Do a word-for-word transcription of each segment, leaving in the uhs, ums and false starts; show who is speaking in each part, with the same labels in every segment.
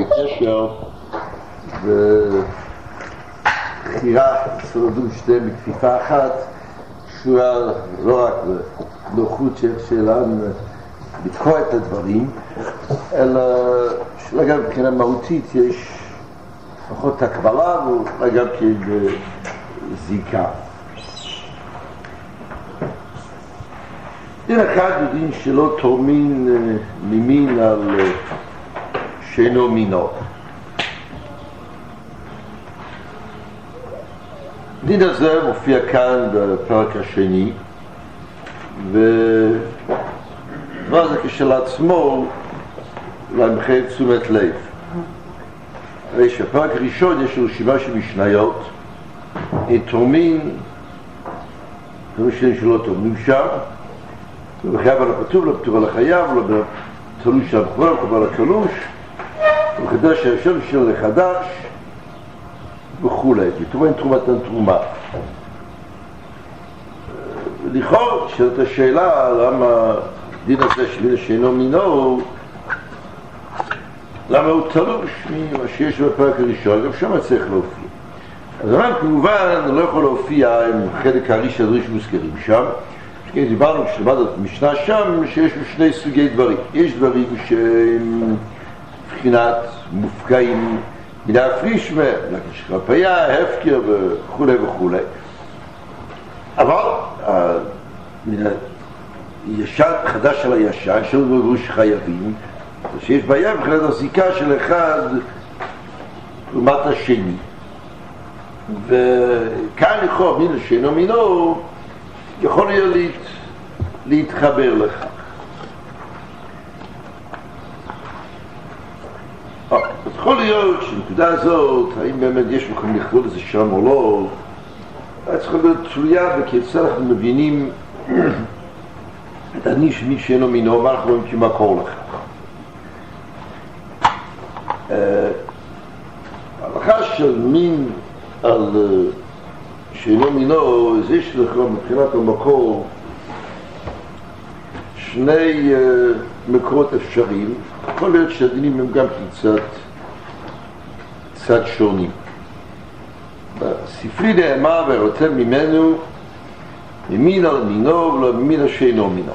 Speaker 1: קשר ובחירה סולדו שתיהם בכפיפה אחת קשורה לא רק לנוחות שלנו לתקוע את הדברים, אלא שגם מבחינה מהותית יש לפחות הקבלה וגם זיקה. דין אחד הוא דין שלא תורמין ממין על שאינו מינו. דין הזה מופיע כאן בפרק השני, ודבר הזה כשלעצמו אולי מחייב תשומת לב. הרי שהפרק הראשון יש לו שבעה של משניות, תורמין, המשנים שלא תורמים שם, לא בחייב על הפטור, לא פטור על החייב, לא בתלוש על חבר, לא על התלוש, וחדש האפשר של לחדש, וכו'. בתרומה תרומתן תרומה. לכאורה, שאלת השאלה למה דין הזה של שאינו מינו, למה הוא תלוש ממה שיש בפרק הראשון, גם שם צריך להופיע. אז אמרנו כמובן לא יכול להופיע עם חלק הארי של הדברים שמוזכרים שם. כן, דיברנו כשלמדנו את המשנה שם שיש שני סוגי דברים. יש דברים שהם מבחינת מופקעים מן הפרישמה, שכלפיה, הפקר וכו' וכו'. אבל מן הישן, חדש על הישן, שלא דברו שחייבים, שיש בעיה מבחינת הזיקה של אחד לעומת השני. וכאן לכאורה מין שאינו מינו יכול להיות להתחבר לכך. אז יכול להיות שנקודה הזאת, האם באמת יש מקום לכלול את זה שם או לא, צריכה להיות תלויה וכיצד אנחנו מבינים את אני שמי שאינו מינו, מה אנחנו רואים כמקור לכך. ההלכה של מין על שאינו מינו, אז יש לך מבחינת המקור שני uh, מקורות אפשריים. יכול להיות שהדינים הם גם קצת קצת שונים. בספרי נאמר והרותם ממנו ממין על מינו ולא ממין שאינו מינו.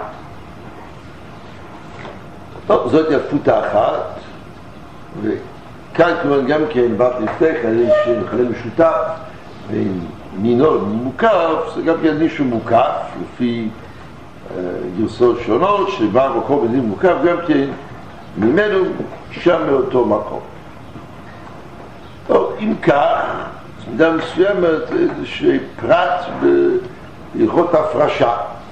Speaker 1: טוב, זאת יפות האחת, וכאן כמובן גם כן באת לפתח יש מכנה משותף בין מינו מוקף, זה גם כן מישהו מוקף לפי uh, גרסות שונות שבא מקום בדין מוקף גם כן ממנו שם מאותו מקום. טוב, אם כך מידה מסוימת איזושהי פרט בהלכות ההפרשה,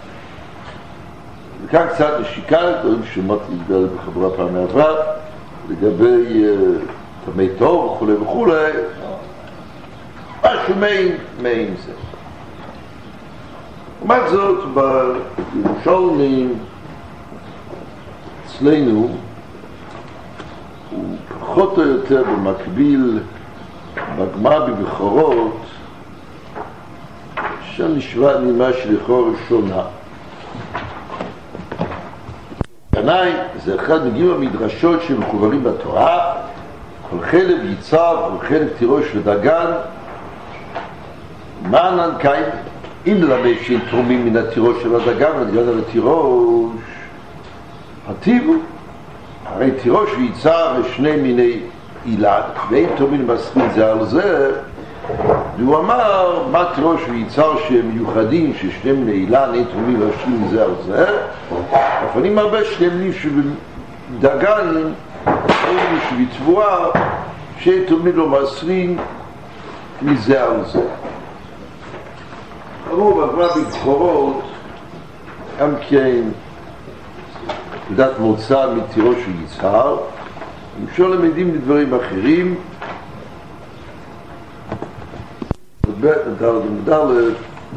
Speaker 1: וכאן קצת נשיקה דברים שמעתי לדבר בחברה פעם מעברה לגבי uh, תמי טוב וכו' וכו', משהו מעין, מעין זה. לעומת זאת, בירושלמים אצלנו הוא פחות או יותר במקביל בגמרא בבכורות שנשמע נימה שלכאורה שונה. בעיניי זה אחד מגיעים המדרשות שמחוברים בתורה, כל חלב ייצב, כל חלב תירוש ודגן, מענן קיים, אם למי שאין תרומים מן התירוש של הדגן, הדגן על התירוש, הטיבו, הרי תירוש וייצב ושני מיני אילן, ואין תרומים מסכים זה על זה, והוא אמר, מה תירוש וייצר שהם מיוחדים, ששני מיני אילן, אין תרומים להשלים זה על זה, לפעמים הרבה שני מינים שבדגן, אין מינים שבתבואה, שאין תרומים לא מסכים מזה על זה. אמרו בגמרא בבכורות, גם כן נקודת מוצא מתירוש וייצר, אפשר למדים לדברים אחרים. ד'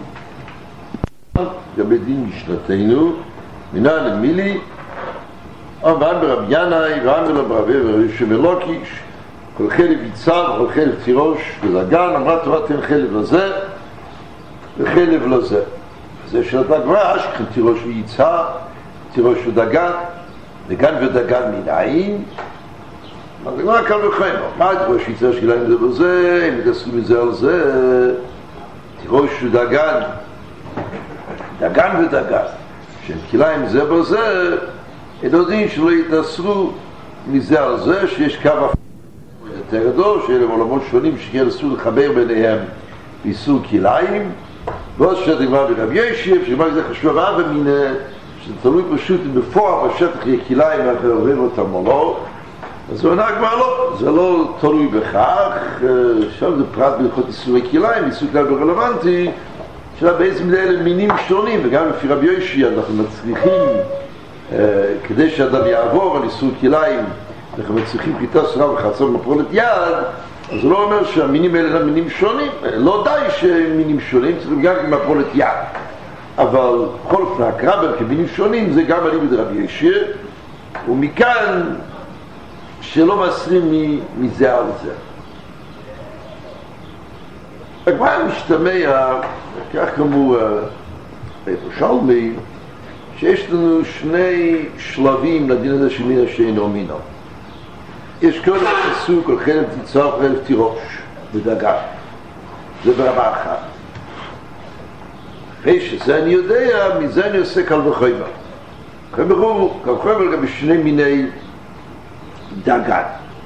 Speaker 1: לגבי דין משנתנו, מנה למילי, ואם ברב ינאי, ואם ברב רבי ורבי שמלוקיש, כל חלב ייצר, כל חלב תירוש ודגן, אמרה תורה תן חלב לזה וחלב לזה. זה שאתה גמרא, אשכחן תירוש וייצר, תירוש ודגן, דגן ודגן מנין, אז זה לא קל וחיים, מה את רואה שיצא שכיליים זה בזה, אם תעשו מזה על זה, תראו שדגן, דגן ודגן, שהם כיליים זה בזה, הם יודעים שלא יתעשרו מזה על זה, שיש קו יותר גדול, שאלה עולמות שונים שינסו לחבר ביניהם באיסור כיליים, ועוד שדגמר ברב ישב, שדגמר זה חשוב רב ומינה, שזה תלוי פשוט אם בפועל בשטח יהיה כיליים ואחר עובר אותם או לא, אז הוא עונה כבר לא, זה לא תלוי בכך, שם זה פרט בהלכות איסורי כיליים, איסור כלל ברלוונטי, שלה בעצם אלה מינים שונים, וגם לפי רבי ישי אנחנו מצליחים, כדי שאדם יעבור על איסור כיליים, אנחנו מצליחים פליטה סורה וחצון מפולת יד, אז זה לא אומר שהמינים האלה הם מינים שונים, לא די שהם מינים שונים, צריכים גם עם מפולת יד. אבל בכל אופן הקרבה כמינים שונים זה גם עלי בדרבי ישי, ומכאן שלא מסרים מזה על זה. הגמרא משתמע, כך כמו ירושלמי, שיש לנו שני שלבים לדין הזה של מינה שאינו מינו. יש קודם עשו כל חלב תיצור חלב תירוש בדגה, זה ברמה אחת. אחרי שזה אני יודע, מזה אני עושה קל וחומר. קל וחומר, קל וחומר גם בשני מיני דגן.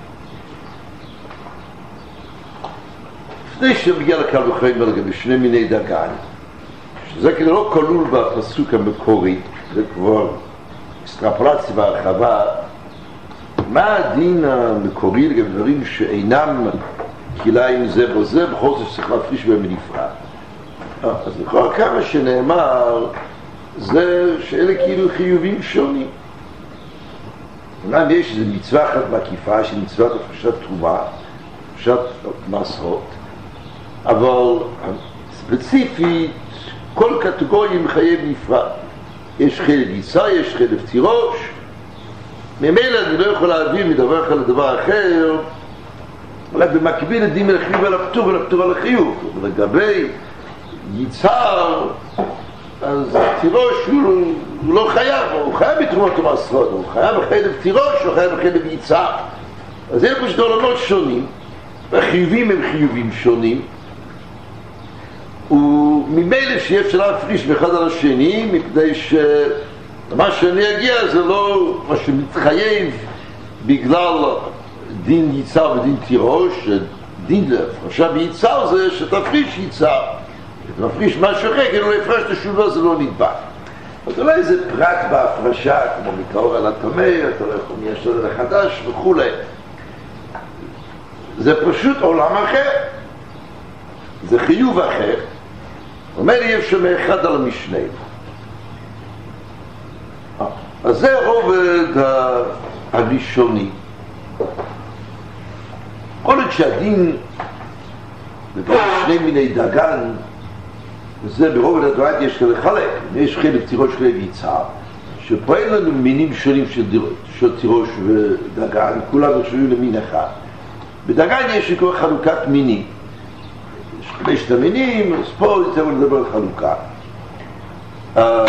Speaker 1: לפני שמגיע לקל וחומר גם בשני מיני דגן, שזה כדי לא כלול בפסוק המקורי, זה כבר אסטרפולציה והרחבה, מה הדין המקורי לגבי דברים שאינם כיליים זה בו זה, בכל זאת שצריך להפריש בהם בנפרד. אז לכל כמה שנאמר, זה שאלה כאילו חיובים שונים. אומנם יש איזו מצווה אחת מקיפה, שהיא מצוות הפרשת תרומה, הפרשת מעשרות, אבל ספציפית, כל קטגוריה מחייב נפרד. יש חלב ייצא, יש חלב תירוש, ממילא אני לא יכול להעביר מדבר אחד לדבר אחר, אבל במקביל לדין מלחיוב על הפטור ולפטור על החיוב. ולגבי ייצר, אז תירוש הוא, הוא לא חייב, הוא חייב בתרומות ומעשרות, הוא חייב בחלב תירוש, הוא חייב בחלב ייצר. אז אין פשוט עולמות שונים, והחיובים הם חיובים שונים, וממילא שיהיה אפשר להפריש באחד על השני, מפני ש... מה שאני אגיע זה לא מה שמתחייב בגלל דין ייצר ודין תירוש, דין הפרשה בייצר זה שתפריש ייצר, תפריש משהו אחר, כאילו להפרש את השובה זה לא נדבק. אז אולי איזה פרט בהפרשה, כמו מקרור על התומר, אתה לא יכול מיש על החדש וכו'. זה פשוט עולם אחר, זה חיוב אחר, אומר לי אפשר מאחד על המשנה. אז זה הרובד הראשוני. יכול להיות שהדין בכל שני מיני דגן, וזה ברובד הדעת יש כאלה חלק, יש חלק תירוש חלק ייצר, שפועל לנו מינים שונים של תירוש ודגן, כולם נחשבים למין אחד. בדגן יש לקרוא חלוקת מינים. יש חמשת המינים, אז פה ניתן לדבר על חלוקה. אז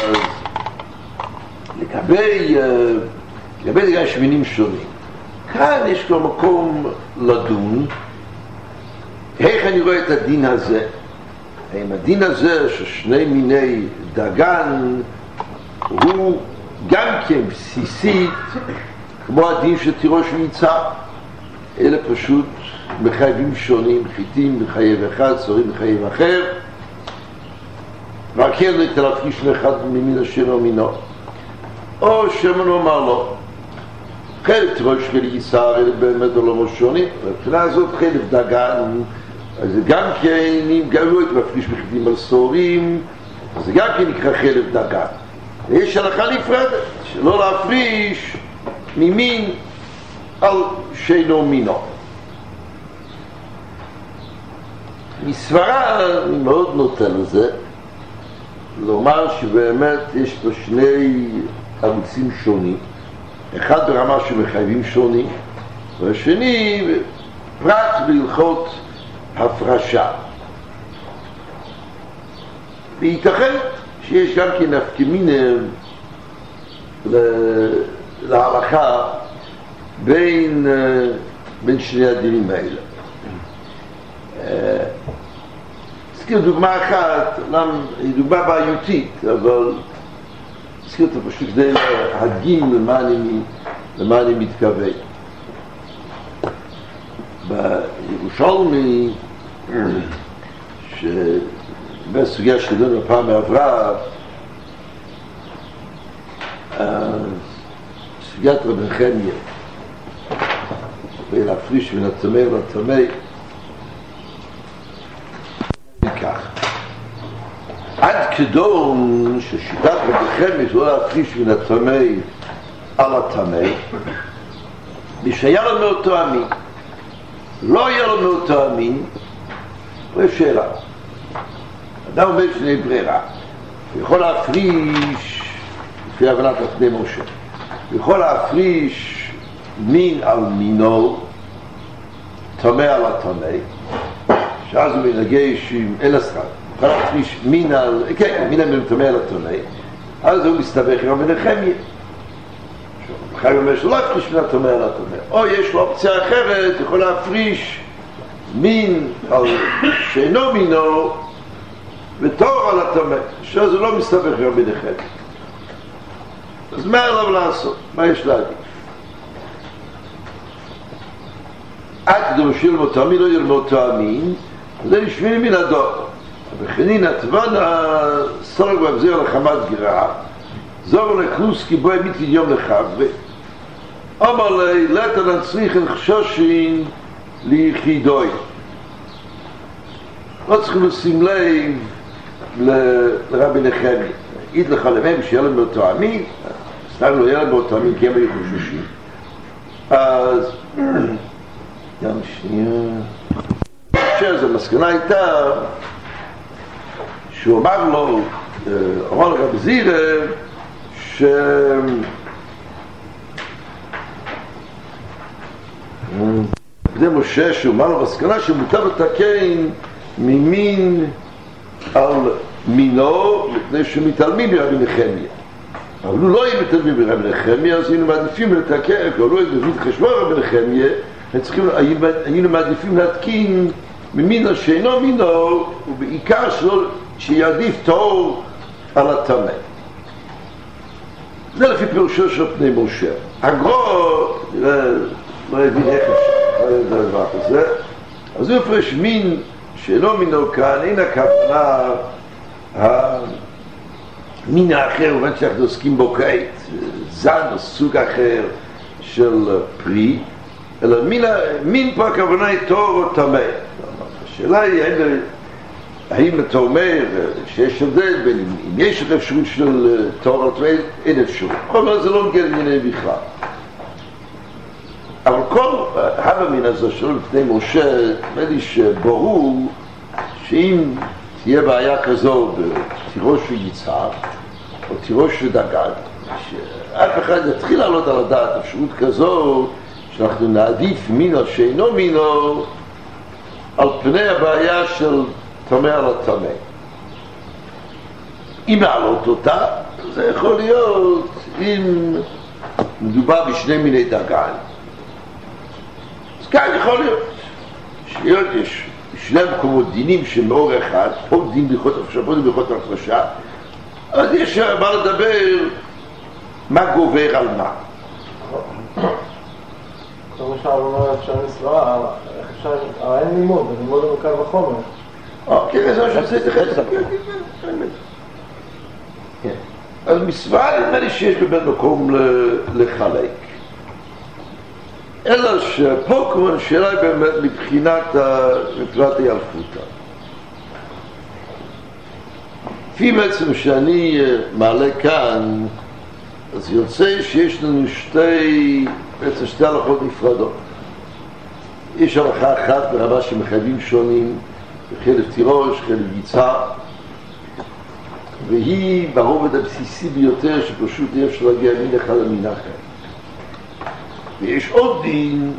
Speaker 1: לגבי, לגבי דגן יש מינים שונים. כאן יש כבר מקום לדון, איך אני רואה את הדין הזה? האם הדין הזה ששני מיני דגן הוא גם כן בסיסית כמו הדין של תירוש וייצר, אלה פשוט מחייבים שונים, חיטים מחייב אחד, צורים מחייב אחר, רק כן ניתן להפריש מאחד ממין השם או מינו, או שמנו אמר לו חלב תירוש חלב ייצר, אלה באמת עולמות שונים. מבחינה הזאת חלב דגן, אז זה גם כן, אם גם לא הייתי מפריש בחיטים על סורים, אז זה גם כן נקרא חלב דגן. יש הלכה נפרדת, שלא להפריש ממין על שאינו מינו. מסברה אני מאוד נוטה לזה, לומר שבאמת יש פה שני ערוצים שונים, אחד ברמה שמחייבים שונים, והשני פרט בהלכות הפרשה. וייתכן שיש גם כן נפקמינה להלכה בין בין שני הדינים האלה. הזכיר דוגמה אחת, היא דוגמה בעיותית, אבל הזכיר אותה פשוט כדי להדגים למה אני, למה אני מתכוון. בירושלמי, שבסוגיה שדנו הפעם מעברה, סוגיית רבי נחמיה, ולהפריש בין הטמא לטמא, כך. עד כדון ששיטת רבי נחמיה זה לא להפריש בין הטמא על הטמא, שהיה לו מאותו המין. לא היה לו מאותו המין, הוא יש שאלה. אדם עומד לפני ברירה, הוא יכול להפריש, לפי הבנת לפני משה, הוא יכול להפריש מין על מינו, טמא על הטמא, שאז הוא מנגש עם אל הסחר, הוא יכול להפריש מין על, כן, מין על טמא על הטמא, אז הוא מסתבך עם רבי נחמיה. חייב אומר שלא להפריש מן הטמא על הטמא, או יש לו אופציה אחרת, יכול להפריש מין על שאינו מינו ותור על הטמא, שזה לא מסתבך עם רבי נחמיה. אז מה עליו לעשות? מה יש להגיד? עד כדו שילמו תאמין לא ילמו תאמין, זה נשמיני מן הדור. בכנין הטבנה סורג ובזיר לחמת גירה, זור לכנוס כי בואי מיתי יום לחברי. אומר לי, לת הנצריכן חשושין ליחידוי. לא צריכים לשים לב לרבי נחמיה. עיד לך למהם שיהיה להם באותו עמי, סתם לא יהיה להם באותו עמי כי הם היו חוששים. אז גם שנייה שאז המסקנה הייתה שהוא אמר לו, אמר לרב זירא ש... זה משה שהוא אמר לו מסקנה שמותר לתקן ממין על מינו לפני שמתעלמים ברבי נחמיה. אבל הוא לא יהיה מתעלמים ברבי נחמיה, אז היינו מעדיפים לתקן, כי הוא לא יהיה חשבון רבי נחמיה, היינו מעדיפים להתקין ממין על שאינו מינו, ובעיקר שלו שיעדיף טהור על הטמא. זה לפי פירושו של פני משה. הגרו, לא הבין איך אפשר, לא יודע דבר כזה, אז הוא הפרש מין שאינו מינו כאן, אין הכוונה המין האחר, ובן שאנחנו עוסקים בו כעת, זן או סוג אחר של פרי, אלא מין, מין פה הכוונה היא טהור או טמא. השאלה היא האם, האם אתה אומר שיש הבדל בין אם יש לך אפשרות של טהור או טמא, אין אפשרות. אבל זה לא מגיע לענייני בכלל. אבל כל המין הזה שלו לפני משה, נדמה לי שברור שאם תהיה בעיה כזו בתירוש ויצהר, או תירוש ודגן, שאף אחד יתחיל לעלות על הדעת אפשרות כזו, שאנחנו נעדיף מין על שאינו מינו על פני הבעיה של טמא על הטמא. אם נעלות אותה, זה יכול להיות אם מדובר בשני מיני דגן. אז כאן יכול להיות שיש שני מקומות דינים שמאור אחד, פה דין בלכות הפרשה, פה דין בלכות הפרשה, אז יש מה לדבר מה גובר על מה.
Speaker 2: כמו שאר אומר אפשר לסברה, איך אפשר, אבל אין לימוד, לימוד הוא קל וחומר.
Speaker 1: אוקיי, זה מה שעושה את זה. אז מסברה נדמה לי שיש באמת מקום לחלק. אלא שפה כמובן שאלה היא באמת מבחינת הילפותא. לפי בעצם שאני מעלה כאן, אז יוצא שיש לנו שתי, בעצם שתי הלכות נפרדות. יש הלכה אחת ברמה שמחייבים שונים, חלף תירוש, חלף יצהר, והיא ברובד הבסיסי ביותר שפשוט אי אפשר להגיע מין אחד למין אחר. ויש עוד דין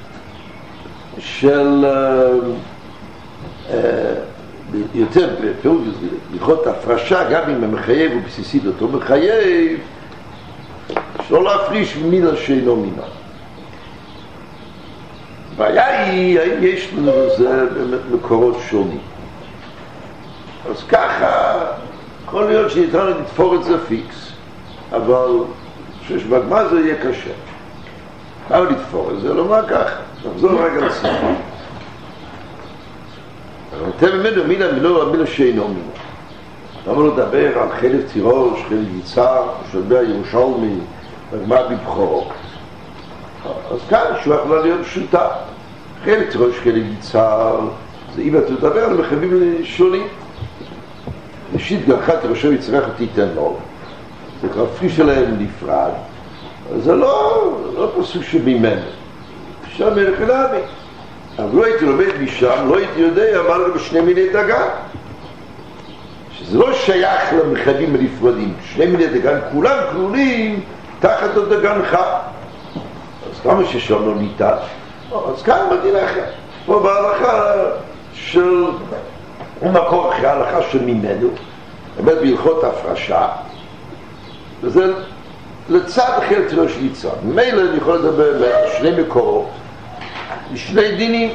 Speaker 1: של יותר בפירוש הלכות הפרשה, גם אם המחייב הוא בסיסית אותו מחייב שלא להפריש מין על שאינו מינה. הבעיה היא, האם יש לנו לזה מקורות שונים. אז ככה, יכול להיות שניתן לתפור את זה פיקס, אבל שבגמרא זה יהיה קשה. מה לתפור את זה? לומר ככה, נחזור רגע לסיפור. אבל אתם ממנו מילה מילו, מילה שאינו מילה. למה לא לדבר על חלף תירוש, חלף יצהר, שלבי הירושלמי, בגמרא בבחורו. אז כאן שהוא יכולה להיות פשוטה. חלף תירוש, חלף יצהר, זה אם אתה מדבר על מחייבים שונים. ראשית גלך תירושו יצרך תיתן לו. זה כבר פרי שלהם נפרד. זה לא, לא פסוק שממנו. שם מלך אלעמי. אבל לא הייתי לומד משם, לא הייתי יודע מה לו בשני מיני דגן. שזה לא שייך למחייבים הנפרדים. שני מיני דגן, כולם כלולים תחת הדגן חד. אז כמה ששם לא ניתן. אז כאן מדין אחר. פה בהלכה של מקור אחרי ההלכה של ממנו, באמת בהלכות הפרשה, וזה לצד אחר תירוש יצהר. ממילא אני יכול לדבר בשני מקורות, בשני דינים.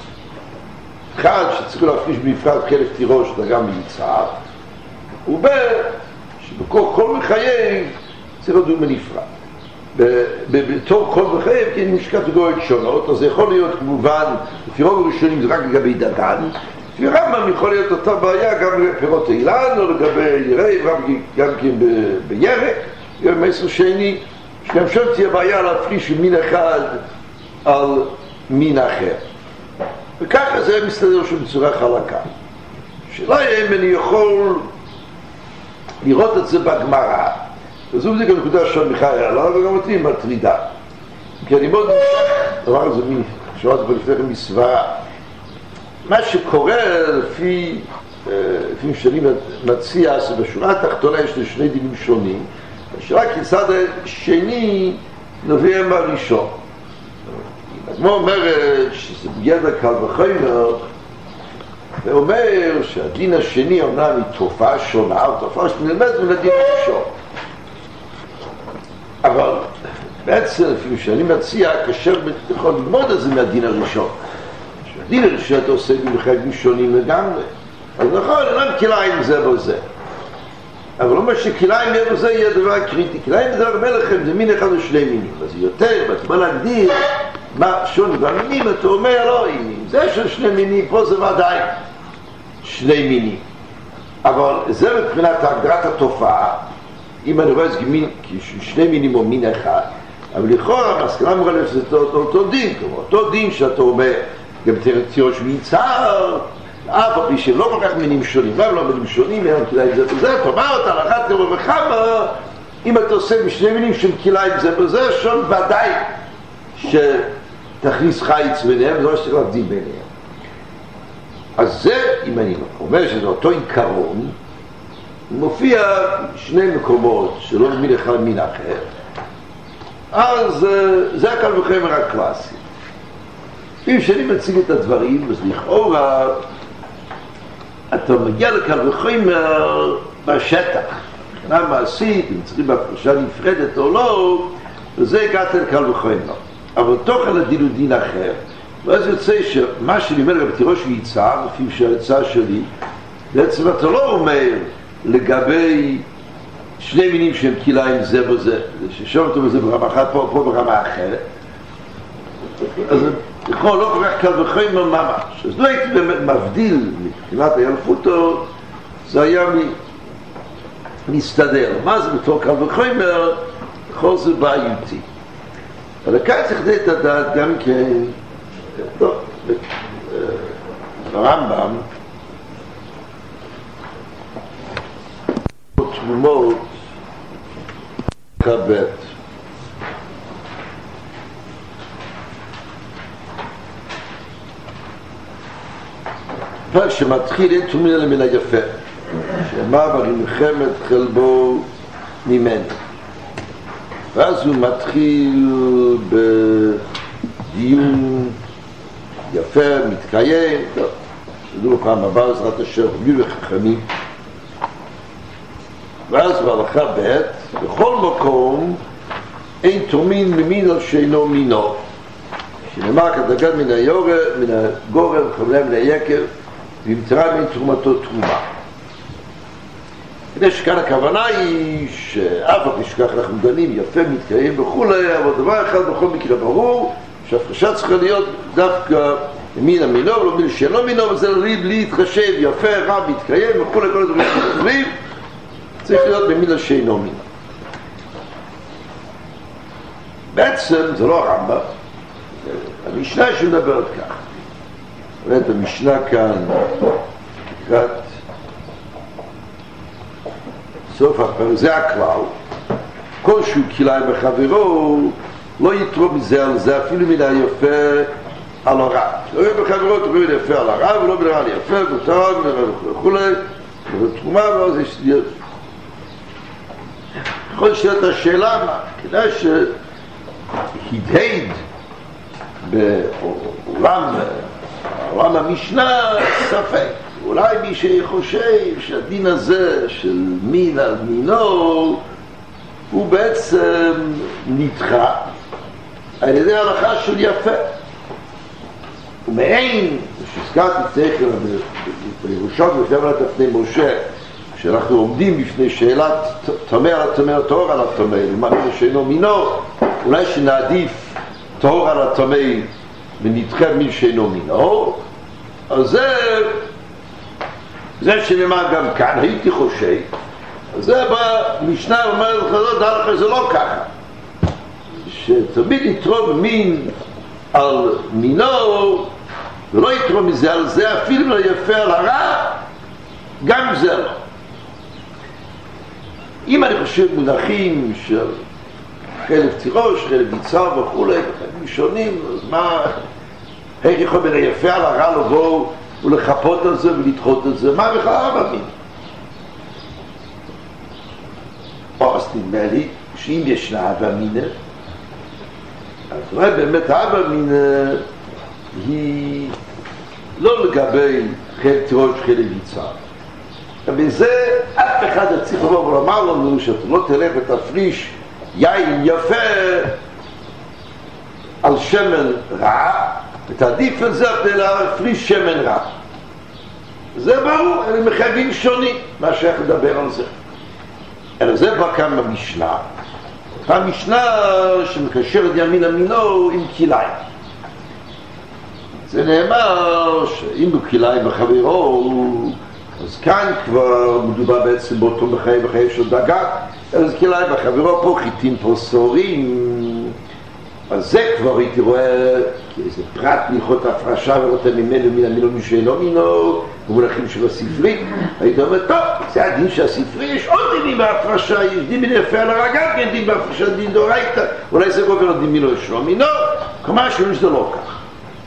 Speaker 1: אחד שצריך להפריש בנפרד חלף תירוש וגם ביצהר, ובין שבכל כל מחייב צריך לדון בנפרד. בתור כל מחייב כי יש קטגוריות שונות, אז זה יכול להיות כמובן, לפי רוב הראשונים זה רק לגבי דגן, לפי רמב"ם יכול להיות אותה בעיה גם בפירות אילן או לגבי ירק, גם כן בירק, גם מסר שני, שגם שם תהיה בעיה להפריש מין אחד על מין אחר. וככה זה מסתדר שבצורה חלקה. שאלה אם אני יכול לראות את זה בגמרא, וזו בדיוק הנקודה של מיכאל העלה, וגם אותי מטרידה. כי אני מאוד נמשך, דבר הזה מי, שמעתי פה לפני כן מסברה. מה שקורה לפי, לפי שאני מציע, זה בשורה התחתונה יש לשני דינים שונים, השאלה כיצד השני נביא הם הראשון. כמו אומרת שזה בידע קל וחומר, ואומר שהדין השני אומנם היא תופעה שונה, או תופעה שנלמד מן הדין הראשון. אבל בעצם לפי שאני מציע, כאשר יכול ללמוד את זה מהדין הראשון. שהדין הראשון אתה עושה במחייבים שונים לגמרי. אז נכון, אינם כליים זה בזה. אבל לא אומר שכליים יהיה בזה יהיה דבר קריטי. כליים זה הרבה לכם, זה מין אחד או שני מינים. אז יותר, ואתה בא להגדיר מה שוני במינים, אתה אומר לא, אם זה של שני מינים, פה זה ודאי שני מינים. אבל זה מבחינת הגדרת התופעה, אם אני רואה את זה מין, שני מינים או מין אחד, אבל לכאורה, המסקנה אמרה לי שזה אותו, אותו דין, כמו אותו דין שאתה אומר, גם תירוש ויצהר, אף על פי שלא כל כך מינים שונים, אבל לא מינים שונים, הם כליים זה בזה, אתה אומר אותה, לאחת כמה וכמה, אם אתה עושה בשני מינים של כליים זה בזה, שם ודאי שתכניס חיץ ביניהם, זה לא שצריך להקדים ביניהם. אז זה, אם אני אומר שזה אותו עיקרון, מופיע שני מקומות שלא מין אחד מין אחר, אז זה הקל וחומר הקלאסי. אם שאני מציג את הדברים, אז לכאורה אתה מגיע לקל וחומר בשטח. מבחינה מעשית, אם צריכים בהפרשה נפרדת או לא, וזה הגעת לקל וחומר. אבל תוכן הדין הוא דין אחר. ואז יוצא שמה שאני אומר גם תירוש ויצהר, לפי שההצעה שלי, בעצם אתה לא אומר לגבי שני מינים שהם כליים זה בזה, ששום אותו בזה ברמה אחת, פה, פה ברמה אחרת. אז יכול לא כל כך קל וחומר ממש. אז לא הייתי באמת מבדיל מבחינת הילפותו, זה היה מסתדר. מה זה בתור קל וחומר? כל זה בעייתי. אבל כאן צריך לדעת את הדעת גם כן, לא, ברמב"ם, תמומות כבד. פרק שמתחיל אין תומין אלא מן היפה, שאמר במלחמת חלבו ממנו. ואז הוא מתחיל בדיון יפה, מתקיים, טוב, שדעו פעם הבאה עזרת אשר רבי וחכמים. ואז בהלכה ב' בכל מקום אין תומין ממין על שאינו מינו. שנאמר כדגן מן היורא, מן הגורן, וחמלה מן היקר, וימצרה מן תרומתו תרומה. כדי שכאן הכוונה היא שאף על פי שכך אנחנו דנים, יפה, מתקיים וכולי, אבל דבר אחד בכל מקרה ברור, שההפרשה צריכה להיות דווקא מן המינו, לא מן שאינו מינו, וזה להתחשב, יפה, רע, מתקיים וכולי, כל הדברים שחושבים, צריך להיות במינה שאינו מינו. בעצם זה לא הרמב"ם, המשנה שמדברת כך. באמת המשנה כאן, לקראת סוף הפרק, זה הכלל, כל שהוא כלאי בחברו, לא יתרום מזה על זה, אפילו מן היפה על הרע. לא יהיה בחברו, תרום מן היפה על הרע, ולא מן הרע על יפה, ותרג, וכולי, ותרומה, ואז יש להיות. יכול לשאול את השאלה, מה? כדאי שהדהד בעולם, בעולם המשנה, ספק. אולי מי שחושב שהדין הזה של מין על מינו הוא בעצם נדחה על ידי ההלכה של יפה. ומעין, שהזכרתי תכף בירושת וחבל לפני משה, כשאנחנו עומדים בפני שאלת תמה על התמה, טהור על התמה, למה מין שאינו מינו, אולי שנעדיף טהור על התמה ונדחה מין שאינו מינו, אז זה זה שנאמר גם כאן, הייתי חושב, זה במשנה אומרת לך, לא, דע לך, זה לא ככה. שתמיד יתרום מין על מינו, ולא יתרום מזה על זה, אפילו לא יפה על הרע, גם זה לא. אם אני חושב מונחים של חלב תירוש, חלב יצהר וכולי, חלבים שונים, אז מה, איך יכול בין היפה על הרע לבוא ולחפות על זה ולדחות את זה, מה בכלל אבא מין? או אז נדמה לי שאם ישנה אבא מינה, אז אולי באמת אבא מינה היא לא לגבי חלב תירוש חלב יצהר. ובזה אף אחד צריך לבוא ולומר לנו שאתה לא תלך ותפריש יין יפה על שמן רע, ותעדיף את זה כדי להפריש שמן רע. זה ברור, אלה מחייבים שונים, מה שייך לדבר על זה. אלא זה בא כאן במשנה. המשנה שמקשר את ימין המינו עם כלאיים. זה נאמר שאם בכלאיים בחברו, אז כאן כבר מדובר בעצם באותו בחיי בחיי של דגה, אז כלאיים בחברו פה חיטים פה סורים, אז זה כבר הייתי רואה כאיזה פרט מלכות הפרשה ורואה ממנו מן המינו משאינו מינו במונחים של הספרי. הייתי אומר, טוב, זה הדין שהספרי, יש עוד דינים בהפרשה, יש דין מן יפה על הרגל, כן דין בהפרשה, דין דורייתא, אולי זה גובר דין מינו ישנו מינו, כמה שאומרים שזה לא כך.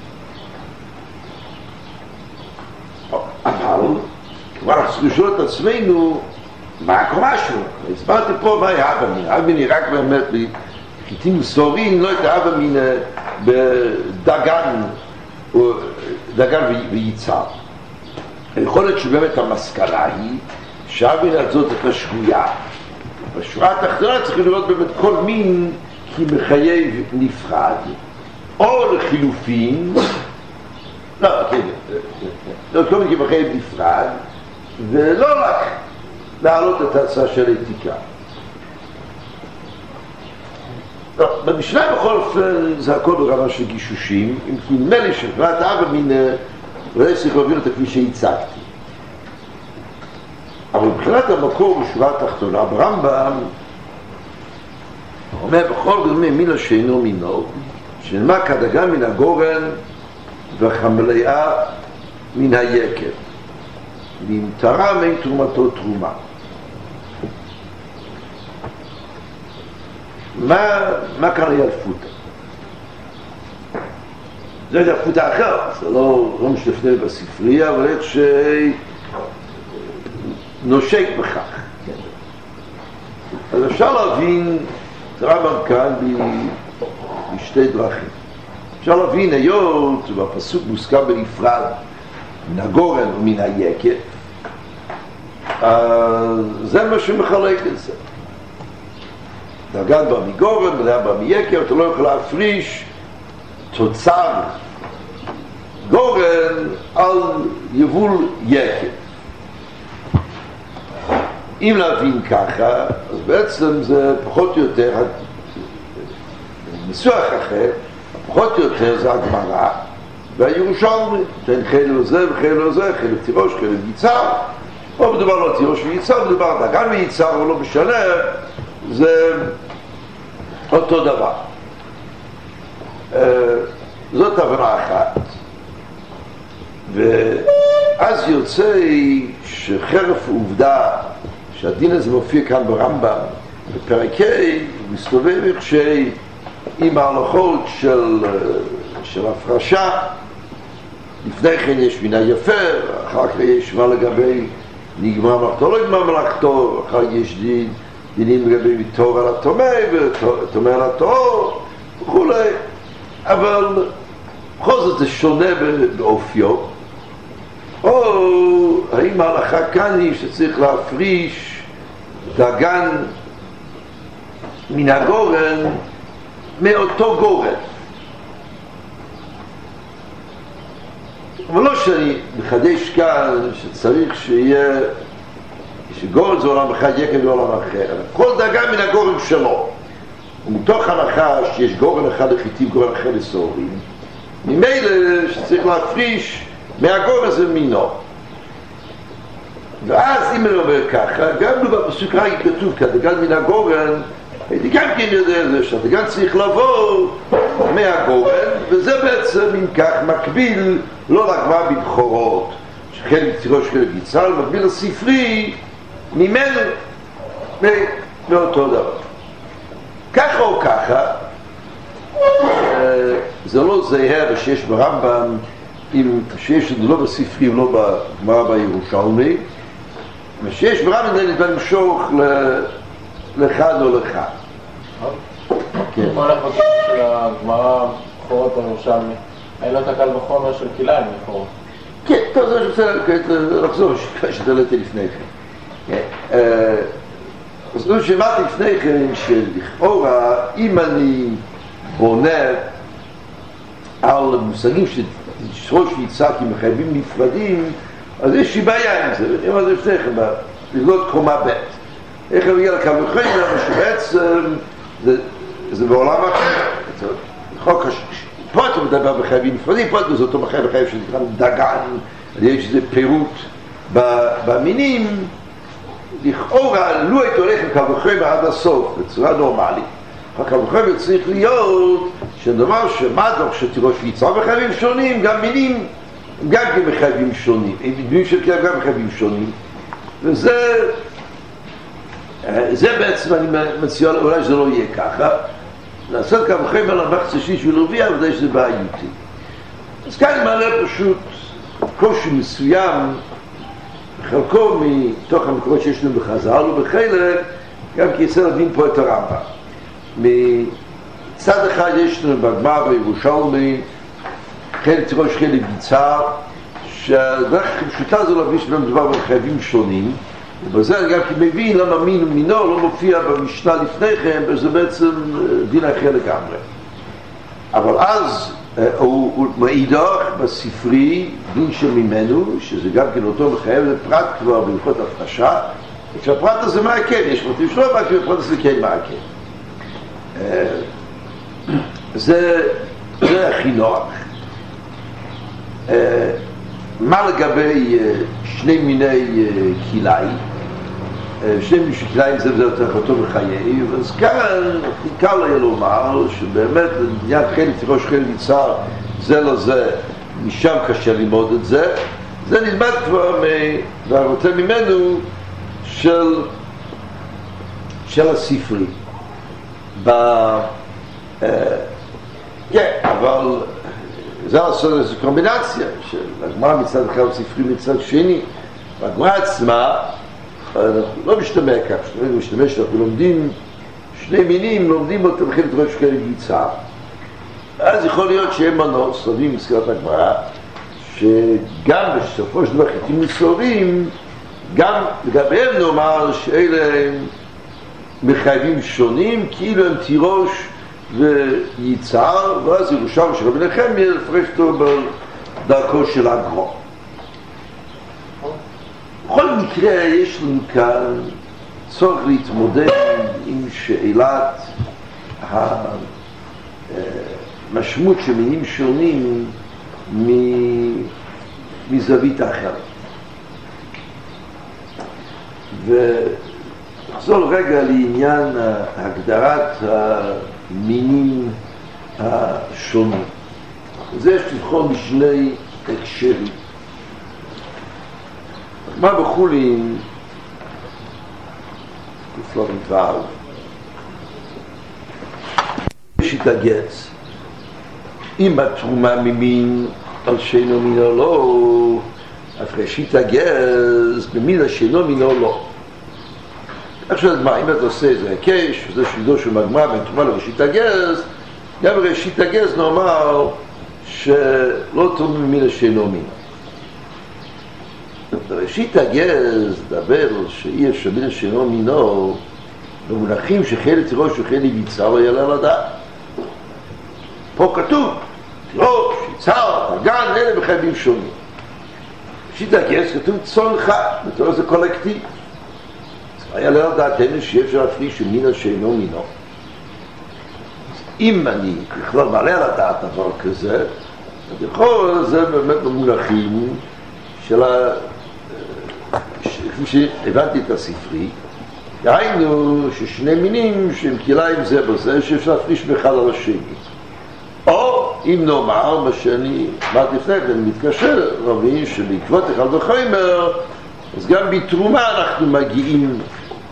Speaker 1: אבל כבר אנחנו לשאול את עצמנו מה קורה שלו. הסברתי פה מה היה אבא מינה. אבא מינה רק באמת חיטים סורים, לא הייתה אבא מינה בדגן, דגן וייצר. יכול להיות שבאמת המסקנה היא שאבא מינה הזאת הייתה שגויה. בשורה התחתונה צריך לראות באמת כל מין כי מחייב נפרד, או לחילופין, לא, כן, לא, כל מיני מחייב נפרד, ולא רק להעלות את ההצעה של האתיקה. במשנה בכל אופן זה הכל ברמה של גישושים, אם כי נדמה לי שחברת אבא מינה, אולי צריך להוביל אותה כפי שהצגתי. אבל מבחינת המקור בשורה התחתונה, ברמב"ם, הוא אומר בכל גורמי מינה שאינו מינו, שנאמר כדגן מן הגורן וחמלאה מן היקר. נמתרה מן תרומתו תרומה. מה, מה כאן היה לפוטה? זה היה לפוטה אחרת, זה לא, לא משתפנה בספרייה, אבל איך שנושק בכך. אז אפשר להבין, זה רמב"ם כאן בשתי דרכים. אפשר להבין היות, והפסוק מוסכם בנפרד, מן הגורן ומן היקר, זה מה שמחלק את זה. דגן בא מגורן, דגן בא מיקר, אתה לא יכול להפריש תוצר גורן על יבול יקב. אם להבין ככה, אז בעצם זה פחות או יותר, ניסוח אחר, פחות או יותר זה הגמרא, והירושלמי, תן חלק לזה וחלק לזה, חלק תירוש, חלק יצר, או מדובר לא תירוש ויצר, מדובר דגן ויצר, אבל לא משנה, זה אותו דבר. זאת הבנה אחת. ואז יוצא שחרף עובדה שהדין הזה מופיע כאן ברמב"ם, בפרק ה' מסתובב כשהיא עם ההלכות של, של הפרשה. לפני כן יש מן היפר, אחר כך יש מה לגבי נגמר מלאכתו, לא נגמר מלאכתו, אחר כך יש דין, דינים לגבי תור על התומא ותומא על התור וכו'. אבל בכל זאת זה שונה באופיו. או האם ההלכה כאן היא שצריך להפריש דגן מן הגורן מאותו גורן. אבל לא שאני מחדש כאן שצריך שיהיה שגורן זה עולם אחד יקב זה עולם אחר. כל דגן מן הגורן שלו. ומתוך הנחה שיש גורן אחד לחיטים גורן אחר לסוהרים, ממילא שצריך להפריש מהגורן הזה מינו. ואז אם אני אומר ככה, גם בפסוק רק כתוב כדגן מן הגורן, הייתי גם כן יודע זה שהדגן צריך לבוא מהגורן, וזה בעצם אם כך מקביל לא לגמרא בבכורות, שחלק תירוש חלק יצר, מקביל לספרי ממנו מאותו דבר. ככה או ככה, זה לא זהה שיש ברמב"ם, אם שיש את זה לא בספרי ולא בגמרא בירושלמי, ושיש ברמב"ם זה נדמה למשוך לכאן או לכאן.
Speaker 2: כן. מה הולך בכלל של הגמרא בכורות בירושלמי? אין לו תקל בחומר של כלאיים בכורות.
Speaker 1: כן, טוב, זה אני רוצה לחזור שתלתי לפני כן. אז לא שמעתי לפני כן שלכאורה אם אני בונה על מושגים ששרוש ויצחק מחייבים נפרדים, אז יש לי בעיה עם זה. אני אומר זה לפני כן, לבנות קומה ב' איך אני מגיע לקו וחיים, שבעצם זה בעולם אחר. חוק פה אתה מדבר בחייבים נפרדים, פה זה אותו מחייב בחייב שנקרא דגן, יש איזה פירוט במינים. לכאורה, לו היית הולך עם קו וחיים עד הסוף, בצורה נורמלית. הקו וחיים צריך להיות שדבר שמדור שתירוש ויצר בחייבים שונים, גם מינים, גם כן בחייבים שונים. הם מדברים של כלל גם בחייבים שונים. וזה, זה בעצם אני מציע, אולי שזה לא יהיה ככה. לעשות קו וחיים על המחצה שליש ולרביע, אבל שזה בעייתי. אז כאן אני מעלה פשוט קושי מסוים, חלקו מתוך המקומות שיש לנו בחז"ל ובחלק, גם כי יצא להבין פה את הרמב"ם. מצד אחד יש לנו בגמרא בירושלמי, חלק תירוש חלק יצר, שהדרך פשוטה זה להבין שבהם מדובר בחייבים שונים, ובזה אני גם כי מבין למה מין ומינו לא מופיע במשנה לפני כן, וזה בעצם דין אחר לגמרי. אבל אז הוא מאידך בספרי דין שממנו, שזה גם כן אותו מחייב לפרט כבר בהלכות הפרשה, כשהפרט הזה מעקב, יש מוטיב שלא מעקב, הפרט הזה כן מעקב. זה, זה הכי נוח. מה לגבי שני מיני כלאיים? שני מיני כלאיים זה יותר אותו בחיי, אז כאן קל היה לומר שבאמת עניין חלק תירוש חלק יצר זה לזה, משם קשה ללמוד את זה. זה נלמד כבר והרוצה ממנו של של הספרי. ב... כן, אבל זה לעשות איזו קומבינציה של הגמרא מצד אחד וספרי מצד שני. והגמרא עצמה אנחנו לא משתמע כך, אנחנו משתמע שאנחנו לומדים שני מינים, לומדים אותם חלק תירוש חלק יצר. אז יכול להיות שהם מנוס, לומדים בסקירת הגמרא, שגם בסופו של דבר חיטים מסורים, גם לגביהם נאמר שאלה מחייבים שונים, כאילו הם תירוש וייצר, ואז ירושם של רבי נחמיה לפרש אותו בדרכו של הגרו. בכל מקרה יש לנו כאן צורך להתמודד עם שאלת המשמעות של מינים שונים מזווית אחרת. ונחזור רגע לעניין הגדרת המינים השונים. זה יש לבחון משני הקשרים. מה בחולין כפלורים דבר שיתגץ אם התרומה ממין על שאינו מינו לא, אחרי שיתגץ במינה שאינו מינו לא. עכשיו מה, אם אתה עושה איזה הקש, וזה שלדו של מגמר בין תרומה לראשית הגז, גם בראשית הגז נאמר שלא תרומה ממינה שאינו מינו. בראשית הגז דבר שאי אפשר מינה שאינו מינו במונחים שחיילי תירוש וחיילי ביצר לא יעלה לדעת. פה כתוב תירוש, יצר, הגן, אלה בחייבים שונים. בראשית הגז כתוב צאן חד, בתור זה קולקטיב. היה לא לדעתנו שאי אפשר להפריש מינה שאינו מינו. אם אני בכלל מעלה על הדעת דבר כזה, אז יכול זה באמת במונחים של ה... כפי שהבנתי את הספרי, ראינו ששני מינים שהם כליים זה בזה שאפשר להפריש מאחד על השני. או אם נאמר, מה שאני אמרתי לפני כן, מתקשר רבי שבעקבות אחד וחיימר, אז גם בתרומה אנחנו מגיעים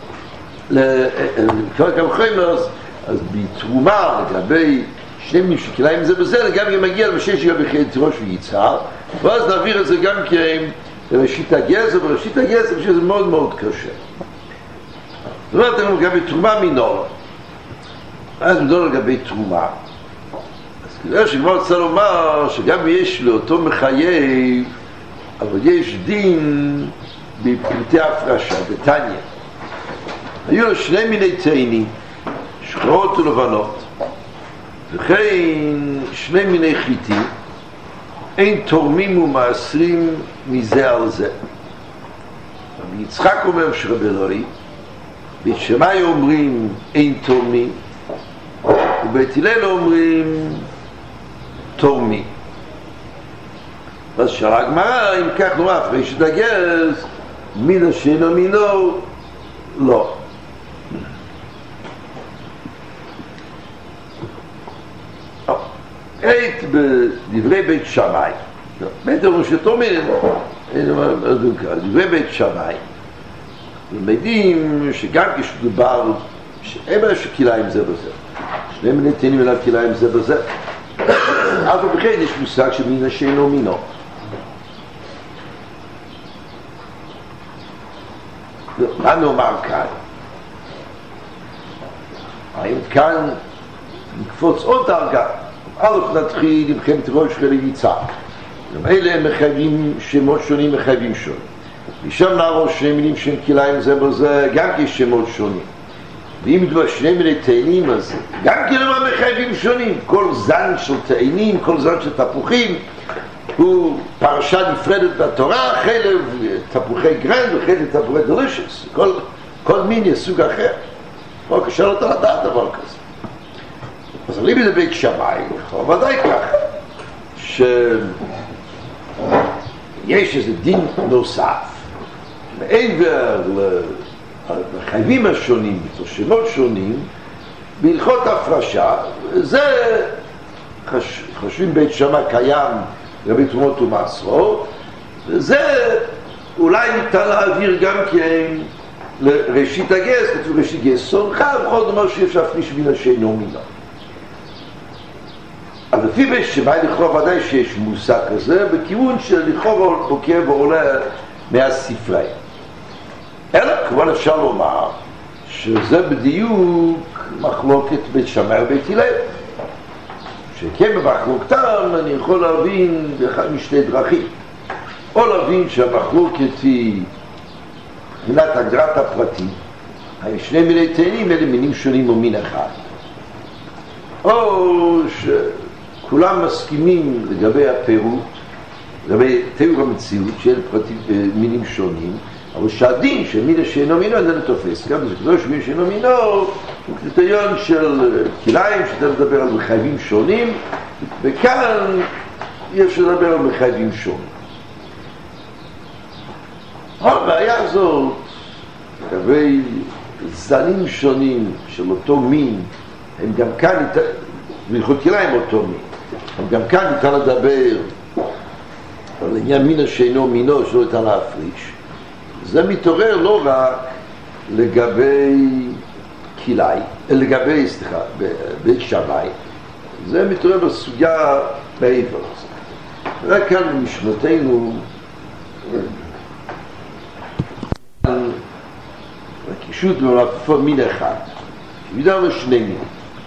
Speaker 1: לקרוא כמה חיימר, אז בתרומה לגבי שני מינים שכליים זה בזה, גם אם מגיע למשש גם בחיי תירוש וייצר, ואז נעביר את זה גם כן בראשית הגז, ובראשית הגז זה מאוד מאוד קשה. זאת אומרת, אנחנו לגבי תרומה מינור. אז מדור לגבי תרומה. אז כדאי שכבר רוצה לומר שגם יש לאותו מחייב, אבל יש דין בפרטי הפרשה, בתניא. היו לו שני מיני תאנים, שחורות ולבנות, וכן שני מיני חיטים, אין תורמים ומעשרים מזה על זה. יצחק אומר שרבי אלוהי, בית שמאי אומרים אין תורמים, ובית הלל אומרים תורמים. אז שאלה הגמרא, אם כך נורא, אחרי שתגז, מינה שאינו מינו, לא. היית בדברי בית שמאי, בית ראש התורמים, דברי בית שמאי, למדים שגם כשדובר שאין מה שכליים זה בזה, שני מיני תאנים אליו כליים זה בזה, אף ובכן יש מושג שמינה שאינו מינו. מה נאמר כאן? האם כאן נקפוץ עוד דרגה? א' נתחיל עם חייבת ראש חיילי יצחק. אלה הם מחייבים שמות שונים, מחייבים שונים. משם נעבור שני מינים שהם כליים זה בזה, גם כשמות שונים. ואם דבר שני מיני תאנים, אז גם כאילו מחייבים שונים. כל זן של תאנים, כל זן של תפוחים, הוא פרשה נפרדת בתורה, חלב תפוחי גרנד וחלב תפוחי דלישס. כל, כל מין יש סוג אחר. לא קשה לו לדעת דבר כזה. אז אני בזה בית שמאי, ודאי כך, שיש איזה דין נוסף, מעבר לחייבים השונים, בתושמות שונים, בהלכות הפרשה, זה חש, חושבים בית שמאי קיים לגבי תרומות ומעשרות, וזה אולי ניתן להעביר גם כן לראשית הגז, כתוב ראשית גז סונחה, בכל דבר שאפשר להפריש מינה שאינו מינה. אבל לפי בית שמאי לכאורה ודאי שיש מושג כזה, בכיוון שלכאורה בוקר ועולה מהספרי. אלא כמובן אפשר לומר שזה בדיוק מחלוקת בית שמאי ובית הלל. שכן במחלוקתם אני יכול להבין באחד משתי דרכים. או להבין שהמחלוקת היא מבחינת הגדרת הפרטים, האם שני מיני תאנים אלה מינים שונים או מין אחד. או שכולם מסכימים לגבי הפירוט, לגבי תיאור המציאות של פרטים, מינים שונים, אבל שהדין של מינה שאינו מינו איננו תופס. גם זה קדוש מינה שאינו מינו הוא קריטריון של כליים שאתה מדבר על מחייבים שונים, וכאן יש לדבר על מחייבים שונים. הבעיה הזאת לגבי זנים שונים של אותו מין, הם גם כאן, בייחוד כליים אותו מין, הם גם כאן ניתן לדבר על עניין מינה שאינו מינו שלא ניתן להפריש. זה מתעורר לא רק לגבי כלאי, לגבי, סליחה, בית שמאי, זה מתעורר בסוגיה בעבר. רק כאן במשנתנו הקישוט במלאכתו מין אחד, וידענו שני מין.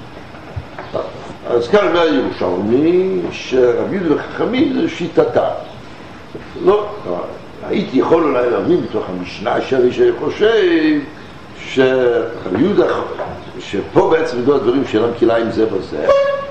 Speaker 1: אז כאן אומר ירושלמי שרבי יהודה וחכמים זה שיטתה. לא, הייתי יכול אולי להבין בתוך המשנה שלי שחושב שרבי יהודה, שפה בעצם ידעו הדברים שאינם כליים זה בזה,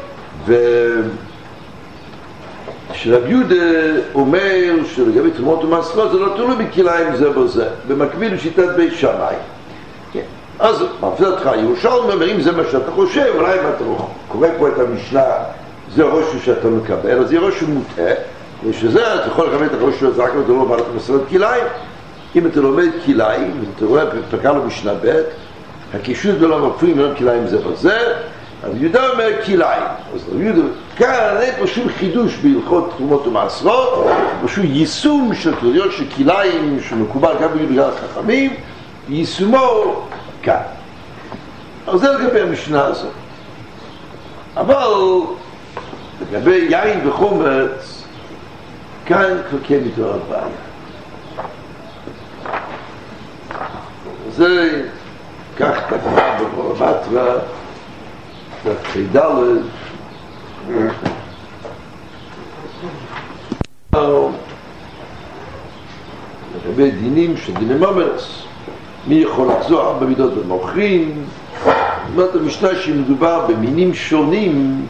Speaker 1: ושרבי יהודה אומר שלגבי תרומות ומעשרות זה לא תלוי בכליים זה בזה, במקביל לשיטת בית שמאי. אז מפתיע אותך ירושלמי אומר, אם זה מה שאתה חושב, אולי אם אתה קורא פה את המשנה זה הרושם שאתה מקבל, אז זה רושם מוטעה, ושזה אתה יכול לקבל את הרושם הזה רק אם אתה לא אומר את המסורת כליים. אם אתה לומד כליים, ואתה רואה פרקה לו משנה ב', הקישוט בלא מפריעים ולא כליים זה בזה, אז יהודה אומר כליים. אז יהודה, כאן אין פה שום חידוש בהלכות תרומות ומעשרות, פשוט יישום של קריטריון של כליים שמקובל גם ביהודה החכמים, יישומו כאן. אז זה לגבי המשנה הזאת. אבל לגבי יין וחומץ, כאן כבר כן מתואר הבעיה. זה כך תקווה בבורמטרה, תחידלת, לגבי דינים של דיני ממרס, מי יכול לחזור ארבע מידות במוחין. זאת אומרת, המשנה שמדובר במינים שונים,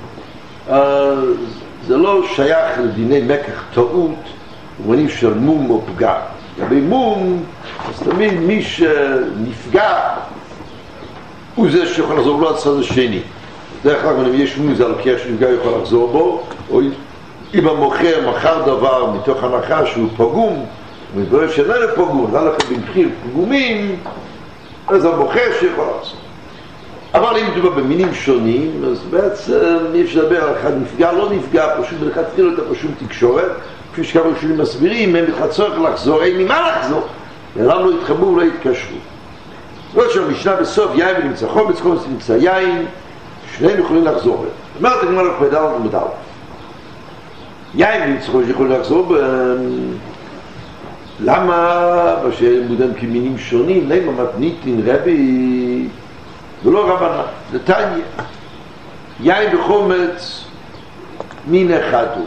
Speaker 1: זה לא שייך לדיני מקח טעות ובמינים של מום או פגם. לגבי מום, אז תמיד מי שנפגע הוא זה שיכול לחזור לו הצד השני. דרך כלל אם יש מום זה הלוקח שנפגע יכול לחזור בו, או אם המוכר מכר דבר מתוך הנחה שהוא פגום, ומתברר שאיננו פגום, נראה לכם במחיר פגומים, אז המוכר שיכול לחזור. אבל אם מדובר במינים שונים, אז בעצם אי אפשר לדבר על אחד נפגע, לא נפגע, פשוט מלכתחילה אותה פשוט תקשורת, כפי שכמה ראשונים מסבירים, הם בכלל צורך לחזור, אין ממה לחזור, ולמה לא התחברו ולא התקשרו. זאת שהמשנה בסוף יין ונמצא חומץ, חומץ ונמצא יין, שניהם יכולים לחזור. אומרת, אני אומר לך פדל ומדל. יין ונמצא חומץ יכולים לחזור, למה? שהם מודעים כמינים שונים, למה מתניתין רבי ולא רבנה, נתניה. יין וחומץ מין אחד הוא.